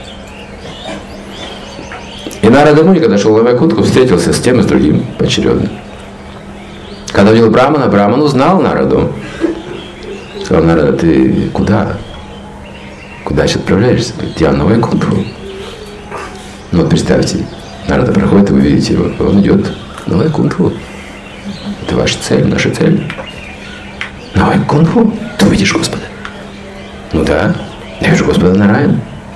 И Нарада Муни, когда шел в Вайкунтху, встретился с тем и с другим поочередно. Когда увидел Брамана, Браман узнал Нараду. Сказал: Нарада, ты куда? Куда сейчас отправляешься? Говорит, я на Вайкунтху. Ну вот представьте, Нарада проходит, и вы видите его, он идет на Вайкунтху. Это ваша цель, наша цель. На Вайкунтху? Ты увидишь Господа? Ну да, я вижу Господа Нараяна.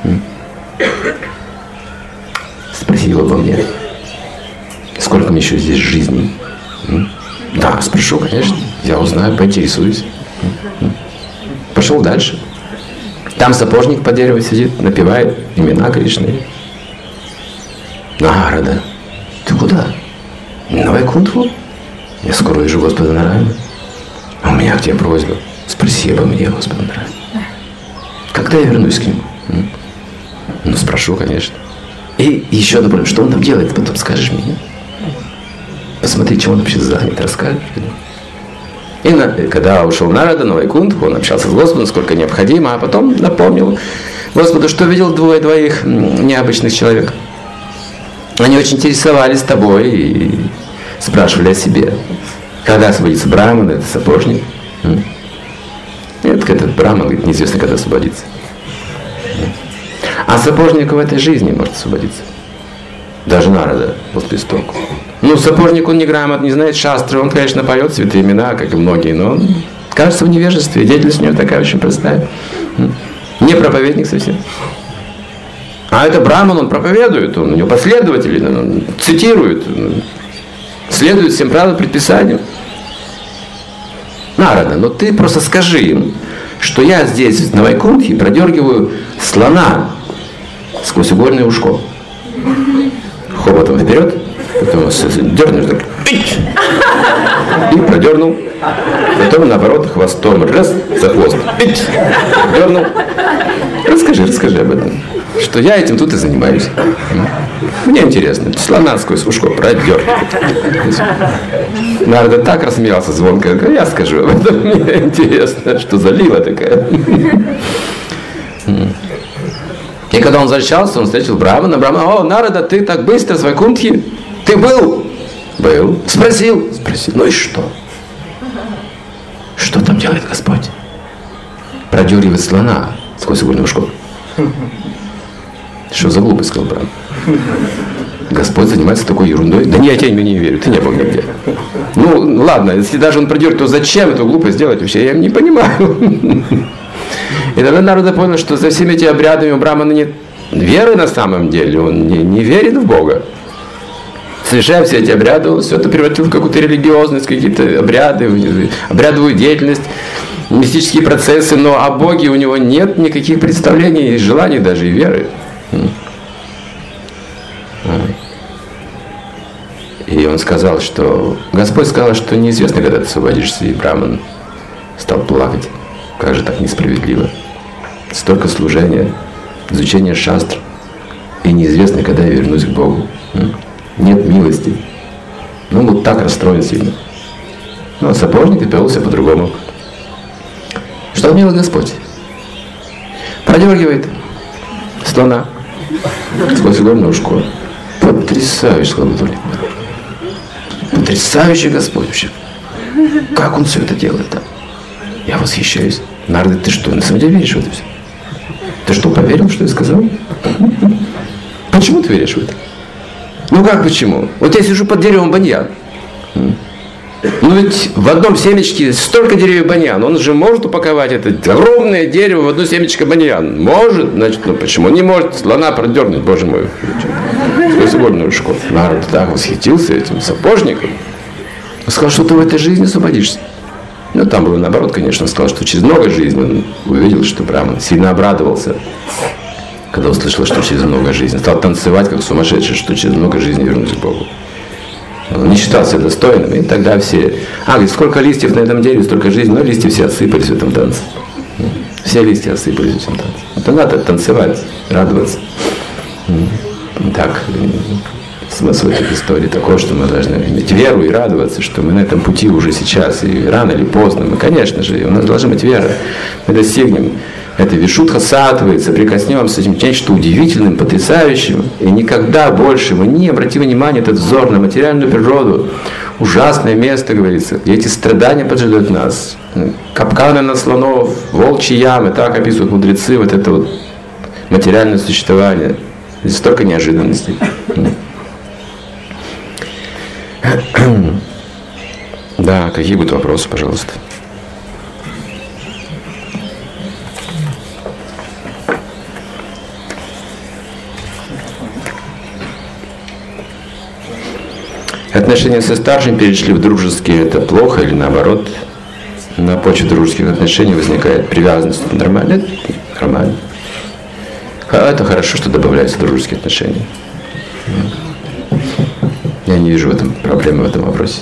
Спроси его обо мне. Сколько мне еще здесь жизни? Да, спрошу, конечно. Я узнаю, поинтересуюсь. Пошел дальше. Там сапожник по дереву сидит, напевает имена Кришны. Нарада, ты куда? На Вайкунтху? Я скоро вижу Господа Нараяна. А у меня к тебе просьба. Спроси обо мне, Господа Нараяна. Когда я вернусь к нему? Ну, спрошу, конечно. И еще одно проблема. Что он там делает? Потом скажешь мне. Посмотри, чем он вообще занят, расскажешь. И на, когда ушел Нарада на Вайкунтху, он общался с Господом, сколько необходимо, а потом напомнил Господу, что видел двое двоих необычных человек. Они очень интересовались тобой и спрашивали о себе. Когда освободится Браман, это сапожник. Нет, этот Браман, говорит, неизвестно, когда освободится. А сапожник в этой жизни может освободиться. Даже Нарада после истоку. Ну, сапожник, он неграмотный, не знает шастры, он, конечно, поет святые имена, как и многие, но он кажется в невежестве. Деятельность у него такая очень простая. Не проповедник совсем. А это Браман, он проповедует, он, у него последователи, он цитирует, он следует всем правилам, предписаниям. Нарада, но ты просто скажи им, что я здесь на Вайкунтхе продергиваю слона сквозь угольное ушко. Хоботом вперед, потом дернешь так, и продернул. Потом наоборот хвостом раз за хвост, дернул. Расскажи, расскажи об этом. Что я этим тут и занимаюсь. Мне интересно. Слона сквозь ушко продер. Нарада так рассмеялся звонко. Я скажу об этом. Мне интересно, что за лила такая. И когда он возвращался, он встретил Брамана. Брамана: о, Нарада, ты так быстро с Вайкунтхи? Ты был? Был. Спросил? Спросил. Ну и что? Что там делает Господь? Продергивает слона сквозь угольное ушко. Что за глупость, сказал Браман. Господь занимается такой ерундой. Да не, я тебе не верю, ты не был нигде. Ну, ладно, если даже он продергивает, то зачем эту глупость делать вообще? Я не понимаю. И тогда Нарада понял, что за всеми этими обрядами у Брамана нет веры на самом деле. Он не, не верит в Бога. Совершая все эти обряды, он все это превратил в какую-то религиозность, какие-то обряды, обрядовую деятельность, мистические процессы, но о Боге у него нет никаких представлений, желаний даже и веры. И он сказал, что Господь сказал, что неизвестно, когда ты освободишься, и Браман стал плакать. Как же так несправедливо. Столько служения, изучения шастр. и неизвестно, когда я вернусь к Богу. Нет милости. Ну, вот так расстроен сильно. Ну, а сапожник повел себя по-другому. Что делает Господь? Продергивает слона сквозь огромное ушко. Потрясающий славословие. Потрясающий Господь вообще. Как Он все это делает там? Я восхищаюсь. Народ, ты что, на самом деле веришь в это все? Ты что, поверил, что я сказал? Почему ты веришь в это? Ну как почему? Вот я сижу под деревом баньян. Ну ведь в одном семечке столько деревьев баньян. Он же может упаковать это огромное дерево в одно семечко баньян. Может, значит, ну почему? Он не может слона продернуть, боже мой. Сквозь игольную школу. Народ так восхитился этим сапожником. Он сказал, что ты в этой жизни освободишься. Ну там было наоборот, конечно. Он сказал, что через много жизней он увидел, что прямо сильно обрадовался, когда услышал, что через много жизней. Стал танцевать, как сумасшедший, что через много жизней вернусь к Богу. Он не считал себя достойным, и тогда все... А, говорит, сколько листьев на этом дереве, столько жизни, но листья все осыпались в этом танце. Все листья осыпались в этом танце. Это надо танцевать, радоваться. Так, смысл этой истории такой, что мы должны иметь веру и радоваться, что мы на этом пути уже сейчас, и рано или поздно, мы, конечно же, у нас должна быть вера. Мы достигнем этой вишудха саттвы, соприкоснемся с этим нечто удивительным, потрясающим, и никогда больше мы не обратим внимания, этот взор на материальную природу, ужасное место, говорится, где эти страдания поджидают нас, капканы на слонов, волчьи ямы, так описывают мудрецы, вот это вот материальное существование. Здесь столько неожиданностей. Да, какие будут вопросы, пожалуйста? Отношения со старшим перешли в дружеские, это плохо или наоборот? На почве дружеских отношений возникает привязанность. Это нормально? Это нормально. А это хорошо, что добавляются дружеские отношения. Я не вижу в этом проблемы в этом вопросе.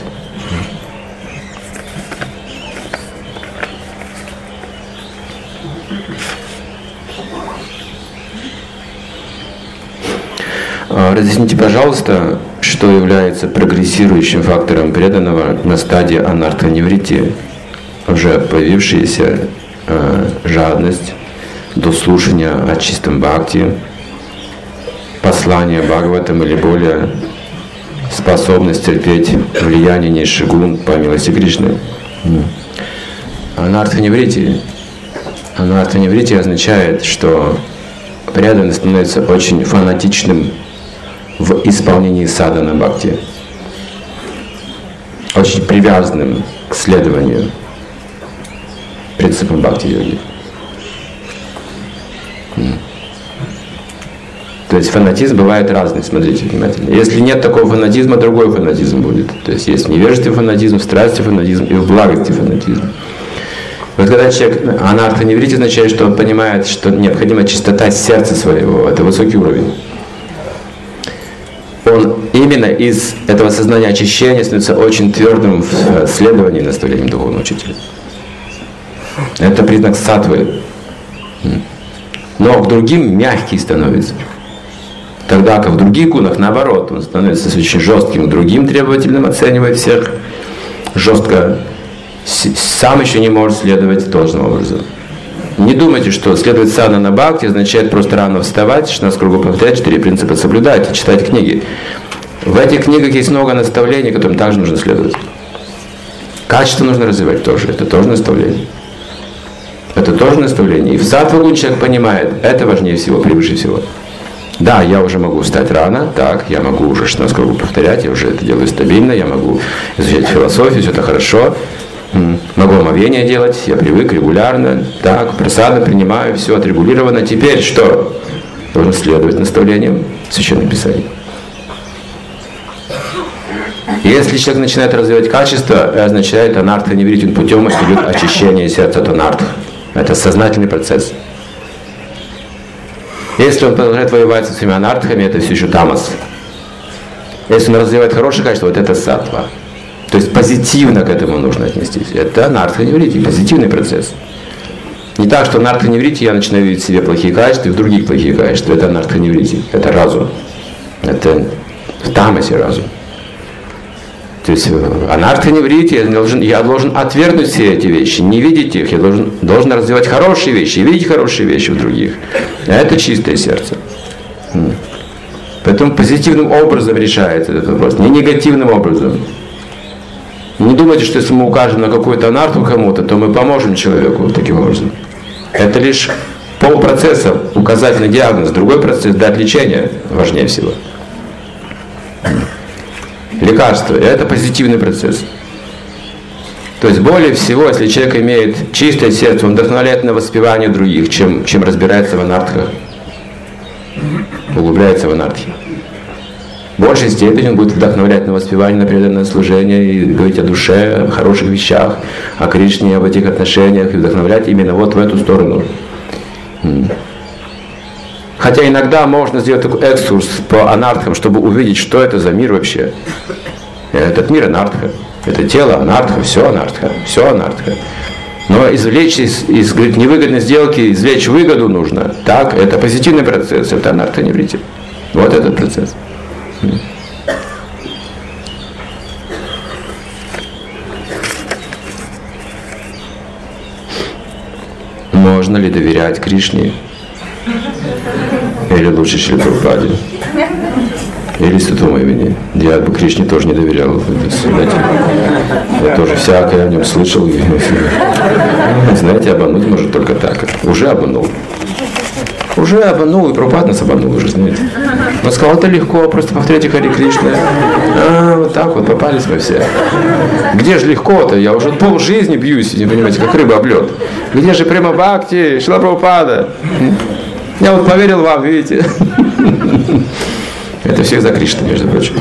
Разъясните, пожалуйста, что является прогрессирующим фактором преданного на стадии анартха-неврити, уже появившаяся э, жадность до слушания о чистом бхакти, послание Бхагаватам или более способность терпеть влияние нишигун по милости Кришны. Анартха-неврити. Анартха-неврити означает, что преданный становится очень фанатичным в исполнении садхана бхакти, очень привязанным к следованию принципам бхакти-йоги. То есть фанатизм бывает разный, смотрите внимательно. Если нет такого фанатизма, другой фанатизм будет. То есть есть в невежестве фанатизм, в страсти фанатизм и в благости фанатизм. Вот когда человек анартха-неврити, означает, что он понимает, что необходима чистота сердца своего, это высокий уровень. Он именно из этого сознания очищения становится очень твердым в следовании наставлениям духовного учителя. Это признак саттвы. Но к другим мягкий становится. Тогда как в других гунах, наоборот, он становится очень жестким, к другим требовательным, оценивает всех жестко, сам еще не может следовать должным образом. Не думайте, что следовать садхана бхакти означает просто рано вставать, шестнадцать кругов повторять, четыре принципа соблюдать и читать книги. В этих книгах есть много наставлений, которым также нужно следовать. Качество нужно развивать тоже, это тоже наставление. Это тоже наставление. И в саттва-гуне человек понимает, это важнее всего, превыше всего. Да, я уже могу встать рано, так, я могу уже шестнадцать кругов повторять, я уже это делаю стабильно, я могу изучать философию, все это хорошо. Могу омовение делать, я привык регулярно, так, просадно принимаю, все отрегулировано. Теперь что? Должен следовать наставлениям Священного Писания. Если человек начинает развивать качество, это означает, анартха-неврити путем идет очищение сердца от анартха. Это сознательный процесс. Если он продолжает воевать со своими анартхами, это все еще тамас. Если он развивает хорошее качество, вот это саттва. То есть позитивно к этому нужно отнестись. Это анартха-неврити, позитивный процесс. Не так, что в анархоневрите я начинаю видеть в себе плохие качества и в других плохие качества. Это анархоневрите. Это разум. Это в тамасе разум. То есть в анархоневрите я должен, я должен отвергнуть все эти вещи, не видеть их. Я должен, должен развивать хорошие вещи и видеть хорошие вещи в других. А это чистое сердце. Поэтому позитивным образом решается этот вопрос, не негативным образом. Не думайте, что если мы укажем на какую-то анарху кому-то, то мы поможем человеку таким образом. Это лишь полпроцесса, указать на диагноз. Другой процесс — дать лечение важнее всего. Лекарство — это позитивный процесс. То есть более всего, если человек имеет чистое сердце, он вдохновляет на воспевание других, чем, чем разбирается в анархах, углубляется в анархии. В большей степени он будет вдохновлять на воспевание, на преданное служение и говорить о душе, о хороших вещах, о Кришне, об этих отношениях и вдохновлять именно вот в эту сторону. Хотя иногда можно сделать такой экскурс по анархам, чтобы увидеть, что это за мир вообще. Этот мир анарха. Это тело анарха, все анарха, все анарха. Но извлечь из, из говорит, невыгодной сделки, извлечь выгоду нужно. Так, это позитивный процесс, это анархоневрите. Вот этот процесс. Можно ли доверять Кришне? Или лучше Шри Прабхупаде? Или Святому имени? Я бы Кришне тоже не доверял. Знаете, я тоже всякое о нем слышал. Знаете, обмануть может только так. Уже обманул. Уже обманул, и Прабхупад нас обманул уже, знаете. Он сказал, это легко, просто повторяйте Хари Кришна. А, вот так вот, попались мы все. Где же легко-то? Я уже пол жизни бьюсь, не понимаете, как рыба об лед. Где же прямо Бхакти, Шрила Прабхупада? Я вот поверил вам, видите. Это все за Кришну, между прочим.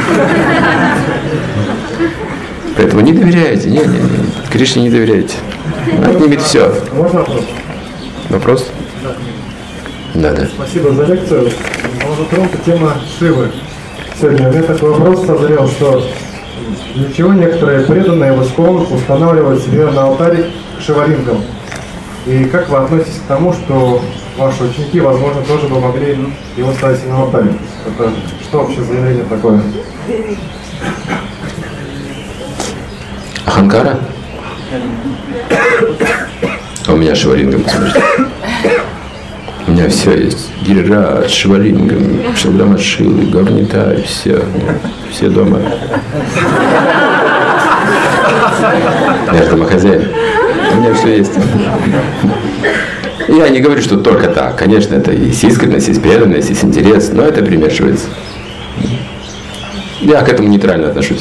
Поэтому не доверяйте, не, не, не. Кришне не доверяйте. Отнимет все. Можно вопрос? Вопрос? Да, да. Спасибо за лекцию. Затронута тема Шивы. Сегодня у меня такой вопрос созрел, что для чего некоторые преданные в ИСККОН устанавливают себе на алтаре шивалингам. И как вы относитесь к тому, что ваши ученики, возможно, тоже бы могли его ставить на алтаре? Это что вообще заявление такое? Аханкара? А у меня шивалингам, посмотрите. У меня все есть. Гирирадж, Шивалингам, Шилдамашилы, Гавнитай, все. Все дома. Я же домохозяин. У меня все есть. Я не говорю, что только так. Конечно, это есть искренность, есть преданность, есть интерес, но это примешивается. Я к этому нейтрально отношусь.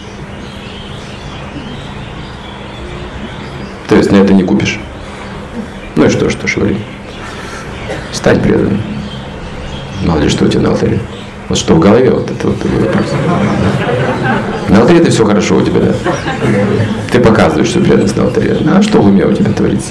То есть на это не купишь. Ну и что, что Шивалингам? Стань преданным. Мало ли что у тебя на алтаре. Вот что в голове, вот это вот такой вопрос. На алтаре это все хорошо у тебя, да? Ты показываешь, что преданность на алтаре. А что в уме у тебя творится?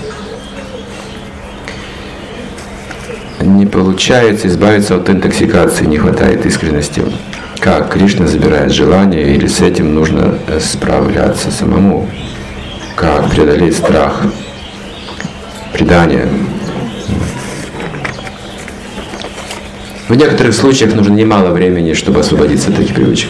Не получается избавиться от интоксикации, не хватает искренности. Как Кришна забирает желание, или с этим нужно справляться самому? Как преодолеть страх? Предание. В некоторых случаях нужно немало времени, чтобы освободиться от таких привычек.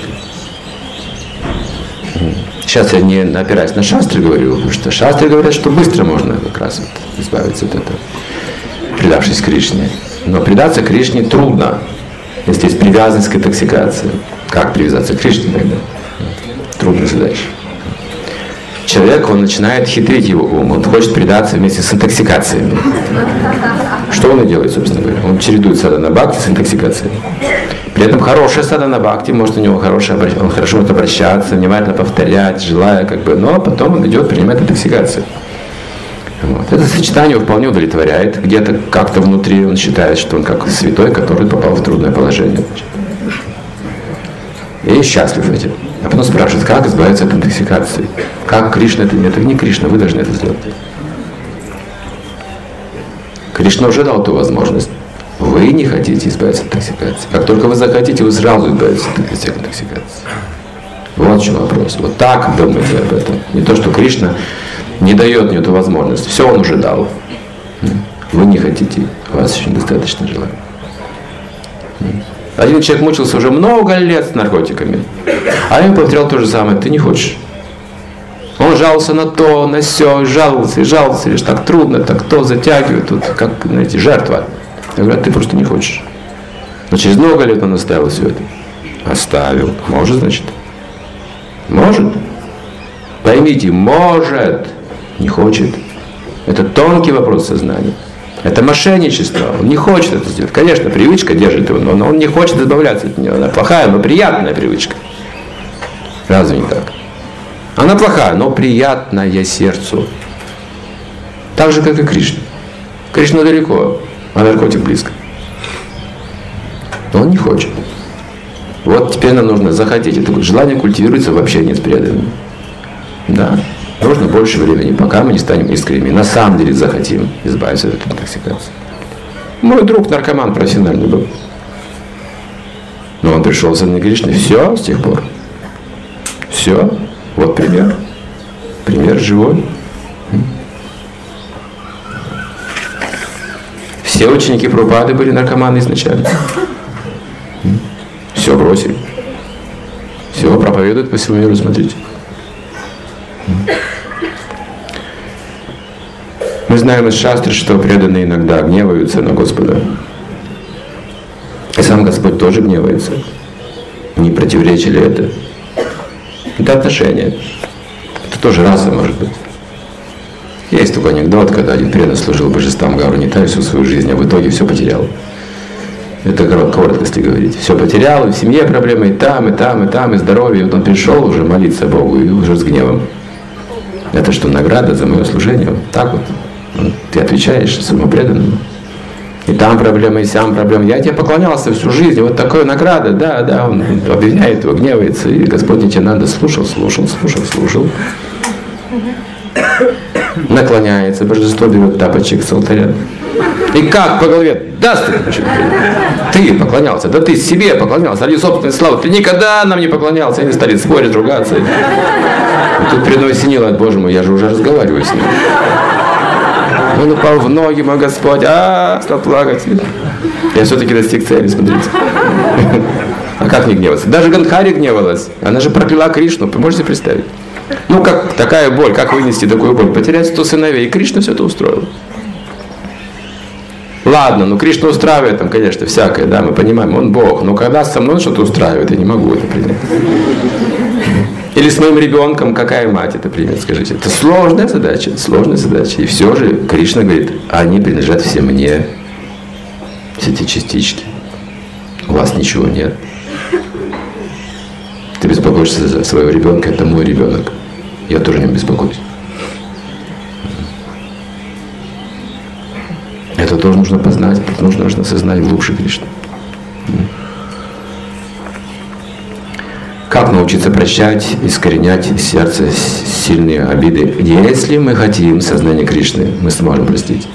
Сейчас я не опираюсь на шастры говорю, потому что шастры говорят, что быстро можно как раз вот избавиться от этого, предавшись Кришне. Но предаться Кришне трудно, если есть привязанность к интоксикации. Как привязаться к Кришне тогда? Трудная задача. Человек, он начинает хитрить его ум, он хочет предаться вместе с интоксикациями. Что он и делает, собственно говоря? Он чередует садхана бхакти с интоксикацией. При этом хорошая садхана бхакти, может у него хорошая, он хорошо может обращаться, внимательно повторять, желая, как бы, но потом он идет принимать интоксикацию. Вот. Это сочетание его вполне удовлетворяет. Где-то как-то внутри он считает, что он как святой, который попал в трудное положение. И счастлив этим. А потом спрашивает, как избавиться от интоксикации? Как Кришна это? Это не Кришна, вы должны это сделать. Кришна уже дал ту возможность. Вы не хотите избавиться от интоксикации. Как только вы захотите, вы сразу избавитесь от интоксикации. Вот в чем вопрос. Вот так думайте об этом. Не то, что Кришна не дает мне эту возможность. Все он уже дал. Вы не хотите, у вас еще недостаточно желания. Один человек мучился уже много лет с наркотиками, а я повторял то же самое, ты не хочешь. Он жаловался на то, на сё, жаловался и жаловался, лишь так трудно, так то затягивает, тут как, знаете, жертва. Я говорю, ты просто не хочешь. Но через много лет он оставил все это. Оставил. Может, значит? Может. Поймите, может. Не хочет. Это тонкий вопрос сознания. Это мошенничество. Он не хочет это сделать. Конечно, привычка держит его, но он не хочет избавляться от нее. Она плохая, но приятная привычка. Разве не так? Она плохая, но приятная сердцу. Так же, как и Кришна. Кришна далеко, а наркотик близко. Но он не хочет. Вот теперь нам нужно захотеть. Это желание культивируется в общении с преданными. Да. Нужно больше времени, пока мы не станем искренними. На самом деле захотим избавиться от этой интоксикации. Мой друг наркоман профессиональный был. Но он пришел в сознание Кришны. Все с тех пор. Все. Вот пример. Пример живой. Все ученики Прабхупады были наркоманы изначально. Все бросили. Все проповедуют по всему миру, смотрите. Мы знаем из шастры, что преданные иногда гневаются на Господа. И сам Господь тоже гневается. Не противоречит ли это? Это отношения. Это тоже раса, может быть. Есть такой анекдот, когда один преданный служил божествам Гауру-Нитаю всю свою жизнь, а в итоге все потерял. Это коротко, если говорить. Все потерял, и в семье проблемы, и там, и там, и там, и здоровье. И вот он пришел уже молиться Богу, и уже с гневом. Это что, награда за мое служение? Вот так вот. Ты отвечаешь своему преданному. И там проблема, и сям проблема. Я тебе поклонялся всю жизнь, вот такая награда, да, да, он обвиняет его, гневается. И Господь Нитьянанда слушал, слушал, слушал, слушал. Наклоняется, божество берет тапочек с алтаря. И как по голове даст ты поклонялся, да ты себе поклонялся, ради собственной славы, ты никогда нам не поклонялся. Они стали спорить, ругаться. И тут передо осенило, Боже мой, я же уже разговариваю с ним. Он упал в ноги, мой Господь, а стал плакать. Я все-таки достиг цели, смотрите. А как не гневаться? Даже Гандхари гневалась. Она же прокляла Кришну, вы можете представить? Ну, как такая боль, как вынести такую боль? Потерять сто сыновей. И Кришна все это устроил. Ладно, ну Кришна устраивает там, конечно, всякое, да, мы понимаем, он Бог. Но когда со мной что-то устраивает, я не могу это принять. Или с моим ребенком, какая мать это примет, скажите. Это сложная задача, сложная задача. И все же Кришна говорит, они принадлежат все мне. Все эти частички. У вас ничего нет. Ты беспокоишься за своего ребенка, это мой ребенок. Я тоже не беспокоюсь. Это тоже нужно познать, нужно, нужно осознать глубже Кришну. Как научиться прощать, искоренять из сердца сильные обиды? Если мы хотим сознания Кришны, мы сможем простить.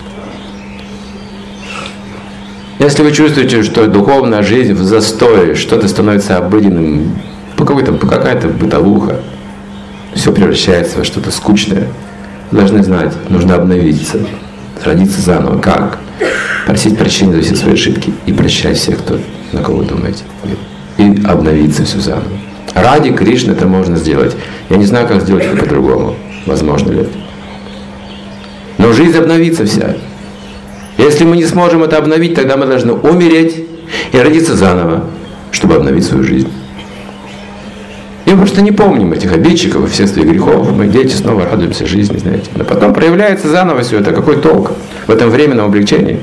Если вы чувствуете, что духовная жизнь в застое, что-то становится обыденным, какая-то бытовуха, все превращается во что-то скучное, вы должны знать, нужно обновиться, родиться заново. Как? Просить прощения за все свои ошибки и прощать всех, кто, на кого вы думаете. И обновиться все заново. Ради Кришны это можно сделать. Я не знаю, как сделать это по-другому. Возможно ли это. Но жизнь обновится вся. Если мы не сможем это обновить, тогда мы должны умереть и родиться заново, чтобы обновить свою жизнь. И мы просто не помним этих обидчиков и всех своих грехов. Мы, дети, снова радуемся жизни, знаете. Но потом проявляется заново все это. Какой толк в этом временном облегчении?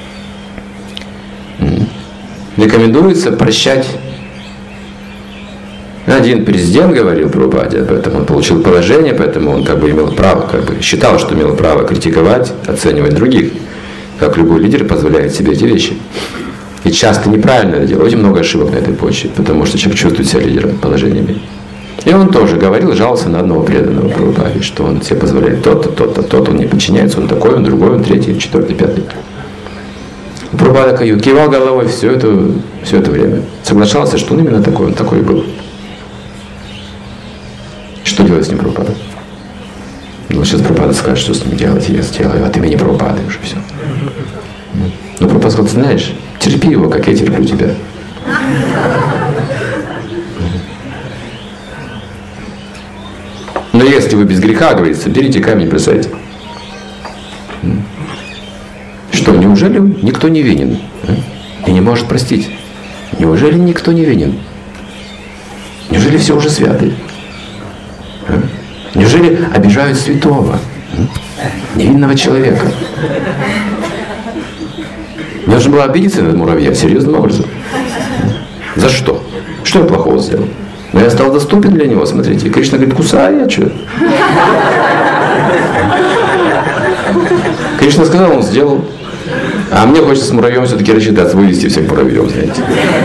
Рекомендуется прощать. Один президент говорил Прабхупаде об этом, он получил положение, поэтому он как бы имел право, как бы считал, что имел право критиковать, оценивать других, как любой лидер позволяет себе эти вещи. И часто неправильно это делать, очень много ошибок на этой почве, потому что человек чувствует себя лидером, положениями. И он тоже говорил, жаловался на одного преданного Прабхупаде, что он себе позволяет то-то, то-то, то-то, он не подчиняется, он такой, он другой, он третий, четвертый, пятый. Прабхупада кивал головой все это, все это время, соглашался, что он именно такой, он такой и был. Что делать с ним Прабхупада? Ну, сейчас Прабхупада скажет, что с ним делать, я сделаю от имени Прабхупады уже все. Господь сказал, знаешь, терпи его, как я терплю тебя. Но если вы без греха, говорится, берите камень, бросайте. Что, неужели никто не винен? И не может простить? Неужели никто не винен? Неужели все уже святы? Неужели обижают святого, невинного человека? Нужно было обидеться на муравья серьезным образом. За что? Что я плохого сделал? Но я стал доступен для него, смотрите. И Кришна говорит, кусай, а что? Кришна сказал, он сделал. А мне хочется с муравьем все-таки рассчитаться, вывести всех муравьев, знаете.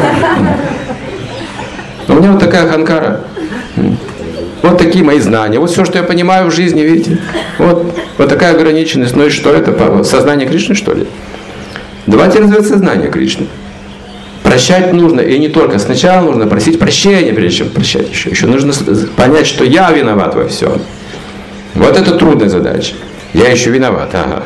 У меня вот такая ханкара. Вот такие мои знания. Вот все, что я понимаю в жизни, видите. Вот, вот такая ограниченность. Ну и что это? Сознание Кришны, что ли? Давайте развивать сознание Кришны. Прощать нужно, и не только. Сначала нужно просить прощения, прежде чем прощать еще. Еще нужно понять, что я виноват во всем. Вот это трудная задача. Я еще виноват, ага.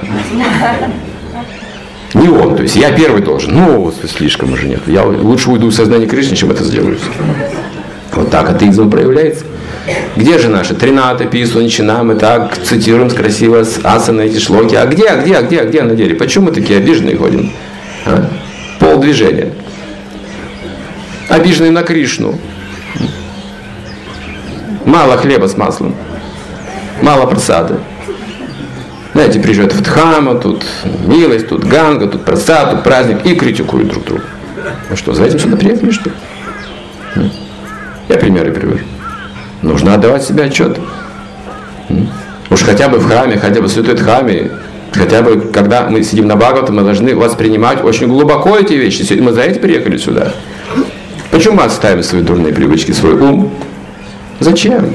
Не он, то есть я первый должен. Ну, слишком уже нет. Я лучше уйду в сознание Кришны, чем это сделаю. Вот так атеизм проявляется. Где же наши тринаты, пису, ничина, мы так цитируем красиво с асаны эти шлоки. А где, а где, а где, а где на деле? Почему мы такие обиженные ходим? А? Полдвижения. Обиженные на Кришну. Мало хлеба с маслом. Мало просады. Знаете, приезжают в Дхаму, тут милость, тут ганга, тут просад, тут праздник, и критикуют друг друга. Ну что, за этим сюда приехали, что ли? Я примеры привожу. Нужно отдавать себе отчет. Уж хотя бы в храме, хотя бы в святой Дхаме, хотя бы когда мы сидим на Бхагавата, мы должны воспринимать очень глубоко эти вещи. Мы за это приехали сюда. Почему мы отставим свои дурные привычки, свой ум? Зачем?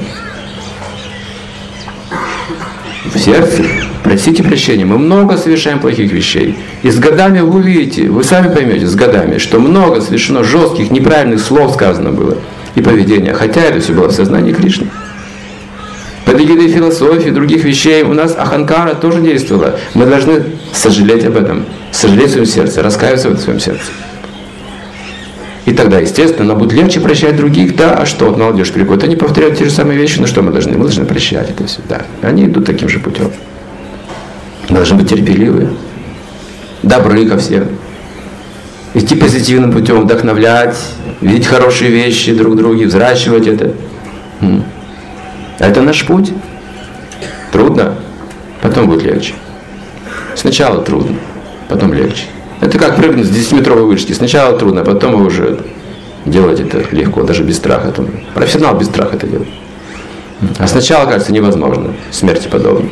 В сердце просите прощения. Мы много совершаем плохих вещей. И с годами вы увидите, вы сами поймете с годами, что много совершено жестких, неправильных слов сказано было. И поведения. Хотя это все было в сознании Кришны. Под эгидой философии, других вещей у нас аханкара тоже действовала. Мы должны сожалеть об этом. Сожалеть в своем сердце, раскаиваться в своем сердце. И тогда, естественно, нам будет легче прощать других. Да, а что? Вот молодежь приходит, они повторяют те же самые вещи, но что мы должны? Мы должны прощать это все. Да. Они идут таким же путем. Мы должны быть терпеливы, добры ко всем. Идти позитивным путем, вдохновлять, видеть хорошие вещи друг в друге, взращивать это. Это наш путь. Трудно, потом будет легче. Сначала трудно, потом легче. Это как прыгнуть с десятиметровой вышки. Сначала трудно, потом вы уже делаете это легко, даже без страха. Там, профессионал без страха это делает. А сначала, кажется, невозможно, смерти подобно.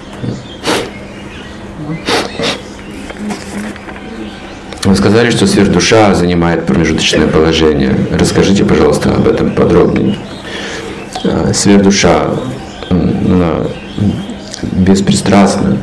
Вы сказали, что сверхдуша занимает промежуточное положение. Расскажите, пожалуйста, об этом подробнее. Сверхдуша, она беспристрастна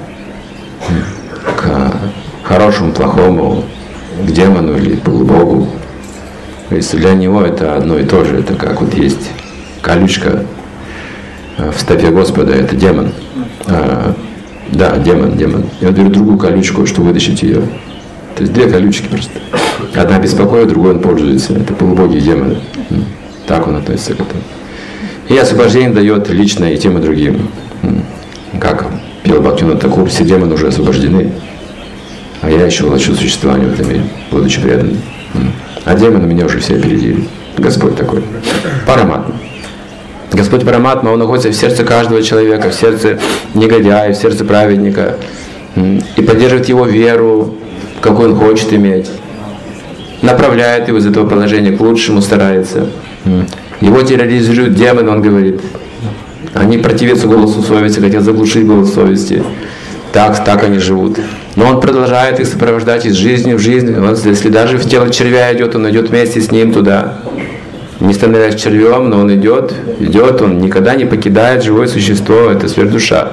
к хорошему, плохому, к демону или к Богу. То есть для него это одно и то же. Это как вот есть колючка в стопе Господа, это демон. А, да, демон, демон. И он берет другую колючку, чтобы вытащить ее. То есть две колючки просто. Одна беспокоит, другой он пользуется. Это полубоги демоны. Так он относится к этому. И освобождение дает лично и тем, и другим. Как пел Бхактивинода Такур, все демоны уже освобождены. А я еще влачу существование в этом мире, будучи преданным. А демоны меня уже все опередили. Господь такой. Параматма. Господь Параматма, Он находится в сердце каждого человека, в сердце негодяя, в сердце праведника. И поддерживает его веру, какой он хочет иметь. Направляет его из этого положения к лучшему, старается. Его терроризируют демоны, он говорит. Они противятся голосу совести, хотят заглушить голос совести. Так, так они живут. Но он продолжает их сопровождать из жизни в жизнь. Он, если даже в тело червя идет, он идет вместе с ним туда. Не становясь червем, но он идет, идет, он никогда не покидает живое существо, это сверхдуша.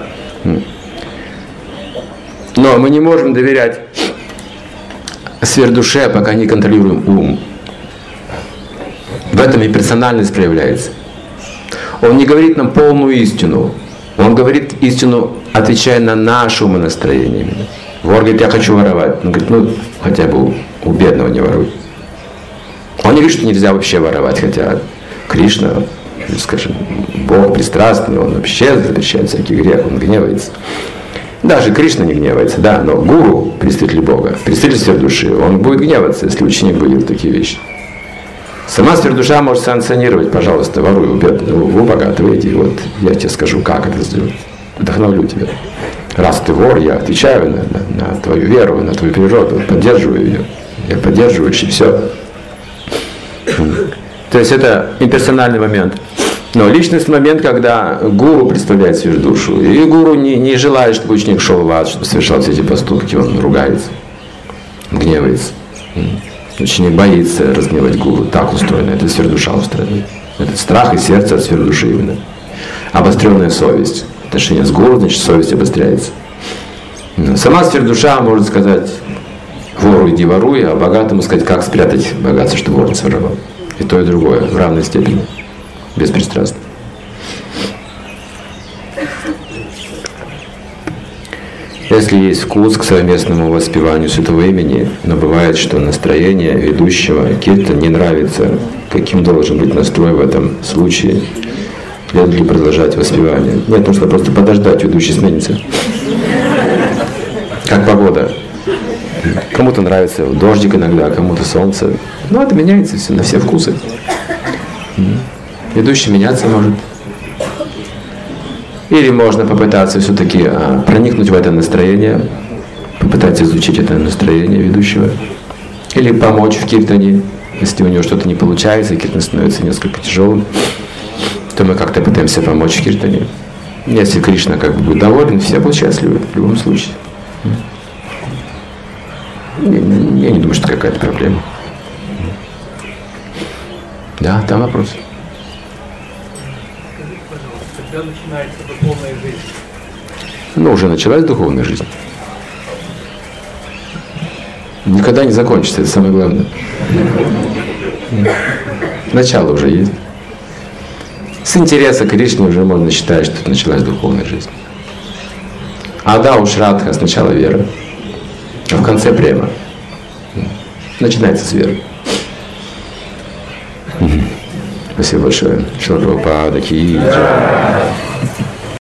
Но мы не можем доверять сверхдуше, пока не контролируем ум. В этом и персональность проявляется. Он не говорит нам полную истину. Он говорит истину, отвечая на наше умонастроение. Вор говорит, я хочу воровать. Он говорит, ну, хотя бы у бедного не воруй. Он не говорит, что нельзя вообще воровать, хотя Кришна, скажем, Бог пристрастный, он вообще запрещает всякий грех, он гневается. Даже Кришна не гневается, да, но гуру, представитель Бога, представитель сфер души, он будет гневаться, если ученик будет такие вещи. Сама сфера душа может санкционировать, пожалуйста, воруй, у бедного, у богатого, иди, вот я тебе скажу, как это сделать. Вдохновлю тебя. Раз ты вор, я отвечаю на, на, на твою веру, на твою природу, поддерживаю ее. Я поддерживающий, все. То есть это имперсональный момент. Но личностный момент, когда гуру представляет свою душу. И гуру не, не желает, чтобы ученик шел в ад, чтобы совершал все эти поступки. Он ругается, гневается. Ученик боится разгневать гуру. Так устроено. Это сфера душа устроена. Это страх и сердце от сферы души именно. Обостренная совесть. Отношение с гуру, значит, совесть обостряется. Сама сфера душа может сказать, вору иди воруй, а богатому сказать, как спрятать богатство, чтобы вор не своровал. И то, и другое в равной степени. Беспристрастно. Если есть вкус к совместному воспеванию святого имени, но бывает, что настроение ведущего киртан не нравится, каким должен быть настрой в этом случае? Следует ли продолжать воспевание? Нет, нужно просто подождать, ведущий сменится. Как погода. Кому-то нравится дождик иногда, кому-то солнце. Ну, это меняется все, на все вкусы. Ведущий меняться может. Или можно попытаться все-таки а, проникнуть в это настроение, попытаться изучить это настроение ведущего. Или помочь в киртане, если у него что-то не получается, и киртан становится несколько тяжелым, то мы как-то пытаемся помочь в киртане. Если Кришна как бы будет доволен, все будут счастливы в любом случае. Я, я не думаю, что это какая-то проблема. Да, там вопрос. Когда начинается духовная жизнь? Ну, уже началась духовная жизнь. Никогда не закончится, это самое главное. Начало уже есть. С интереса к Кришне уже можно считать, что началась духовная жизнь. А да, у Шрадха сначала вера, а в конце према. Начинается с веры. Спасибо большое. Шила Прабхупада ки джай.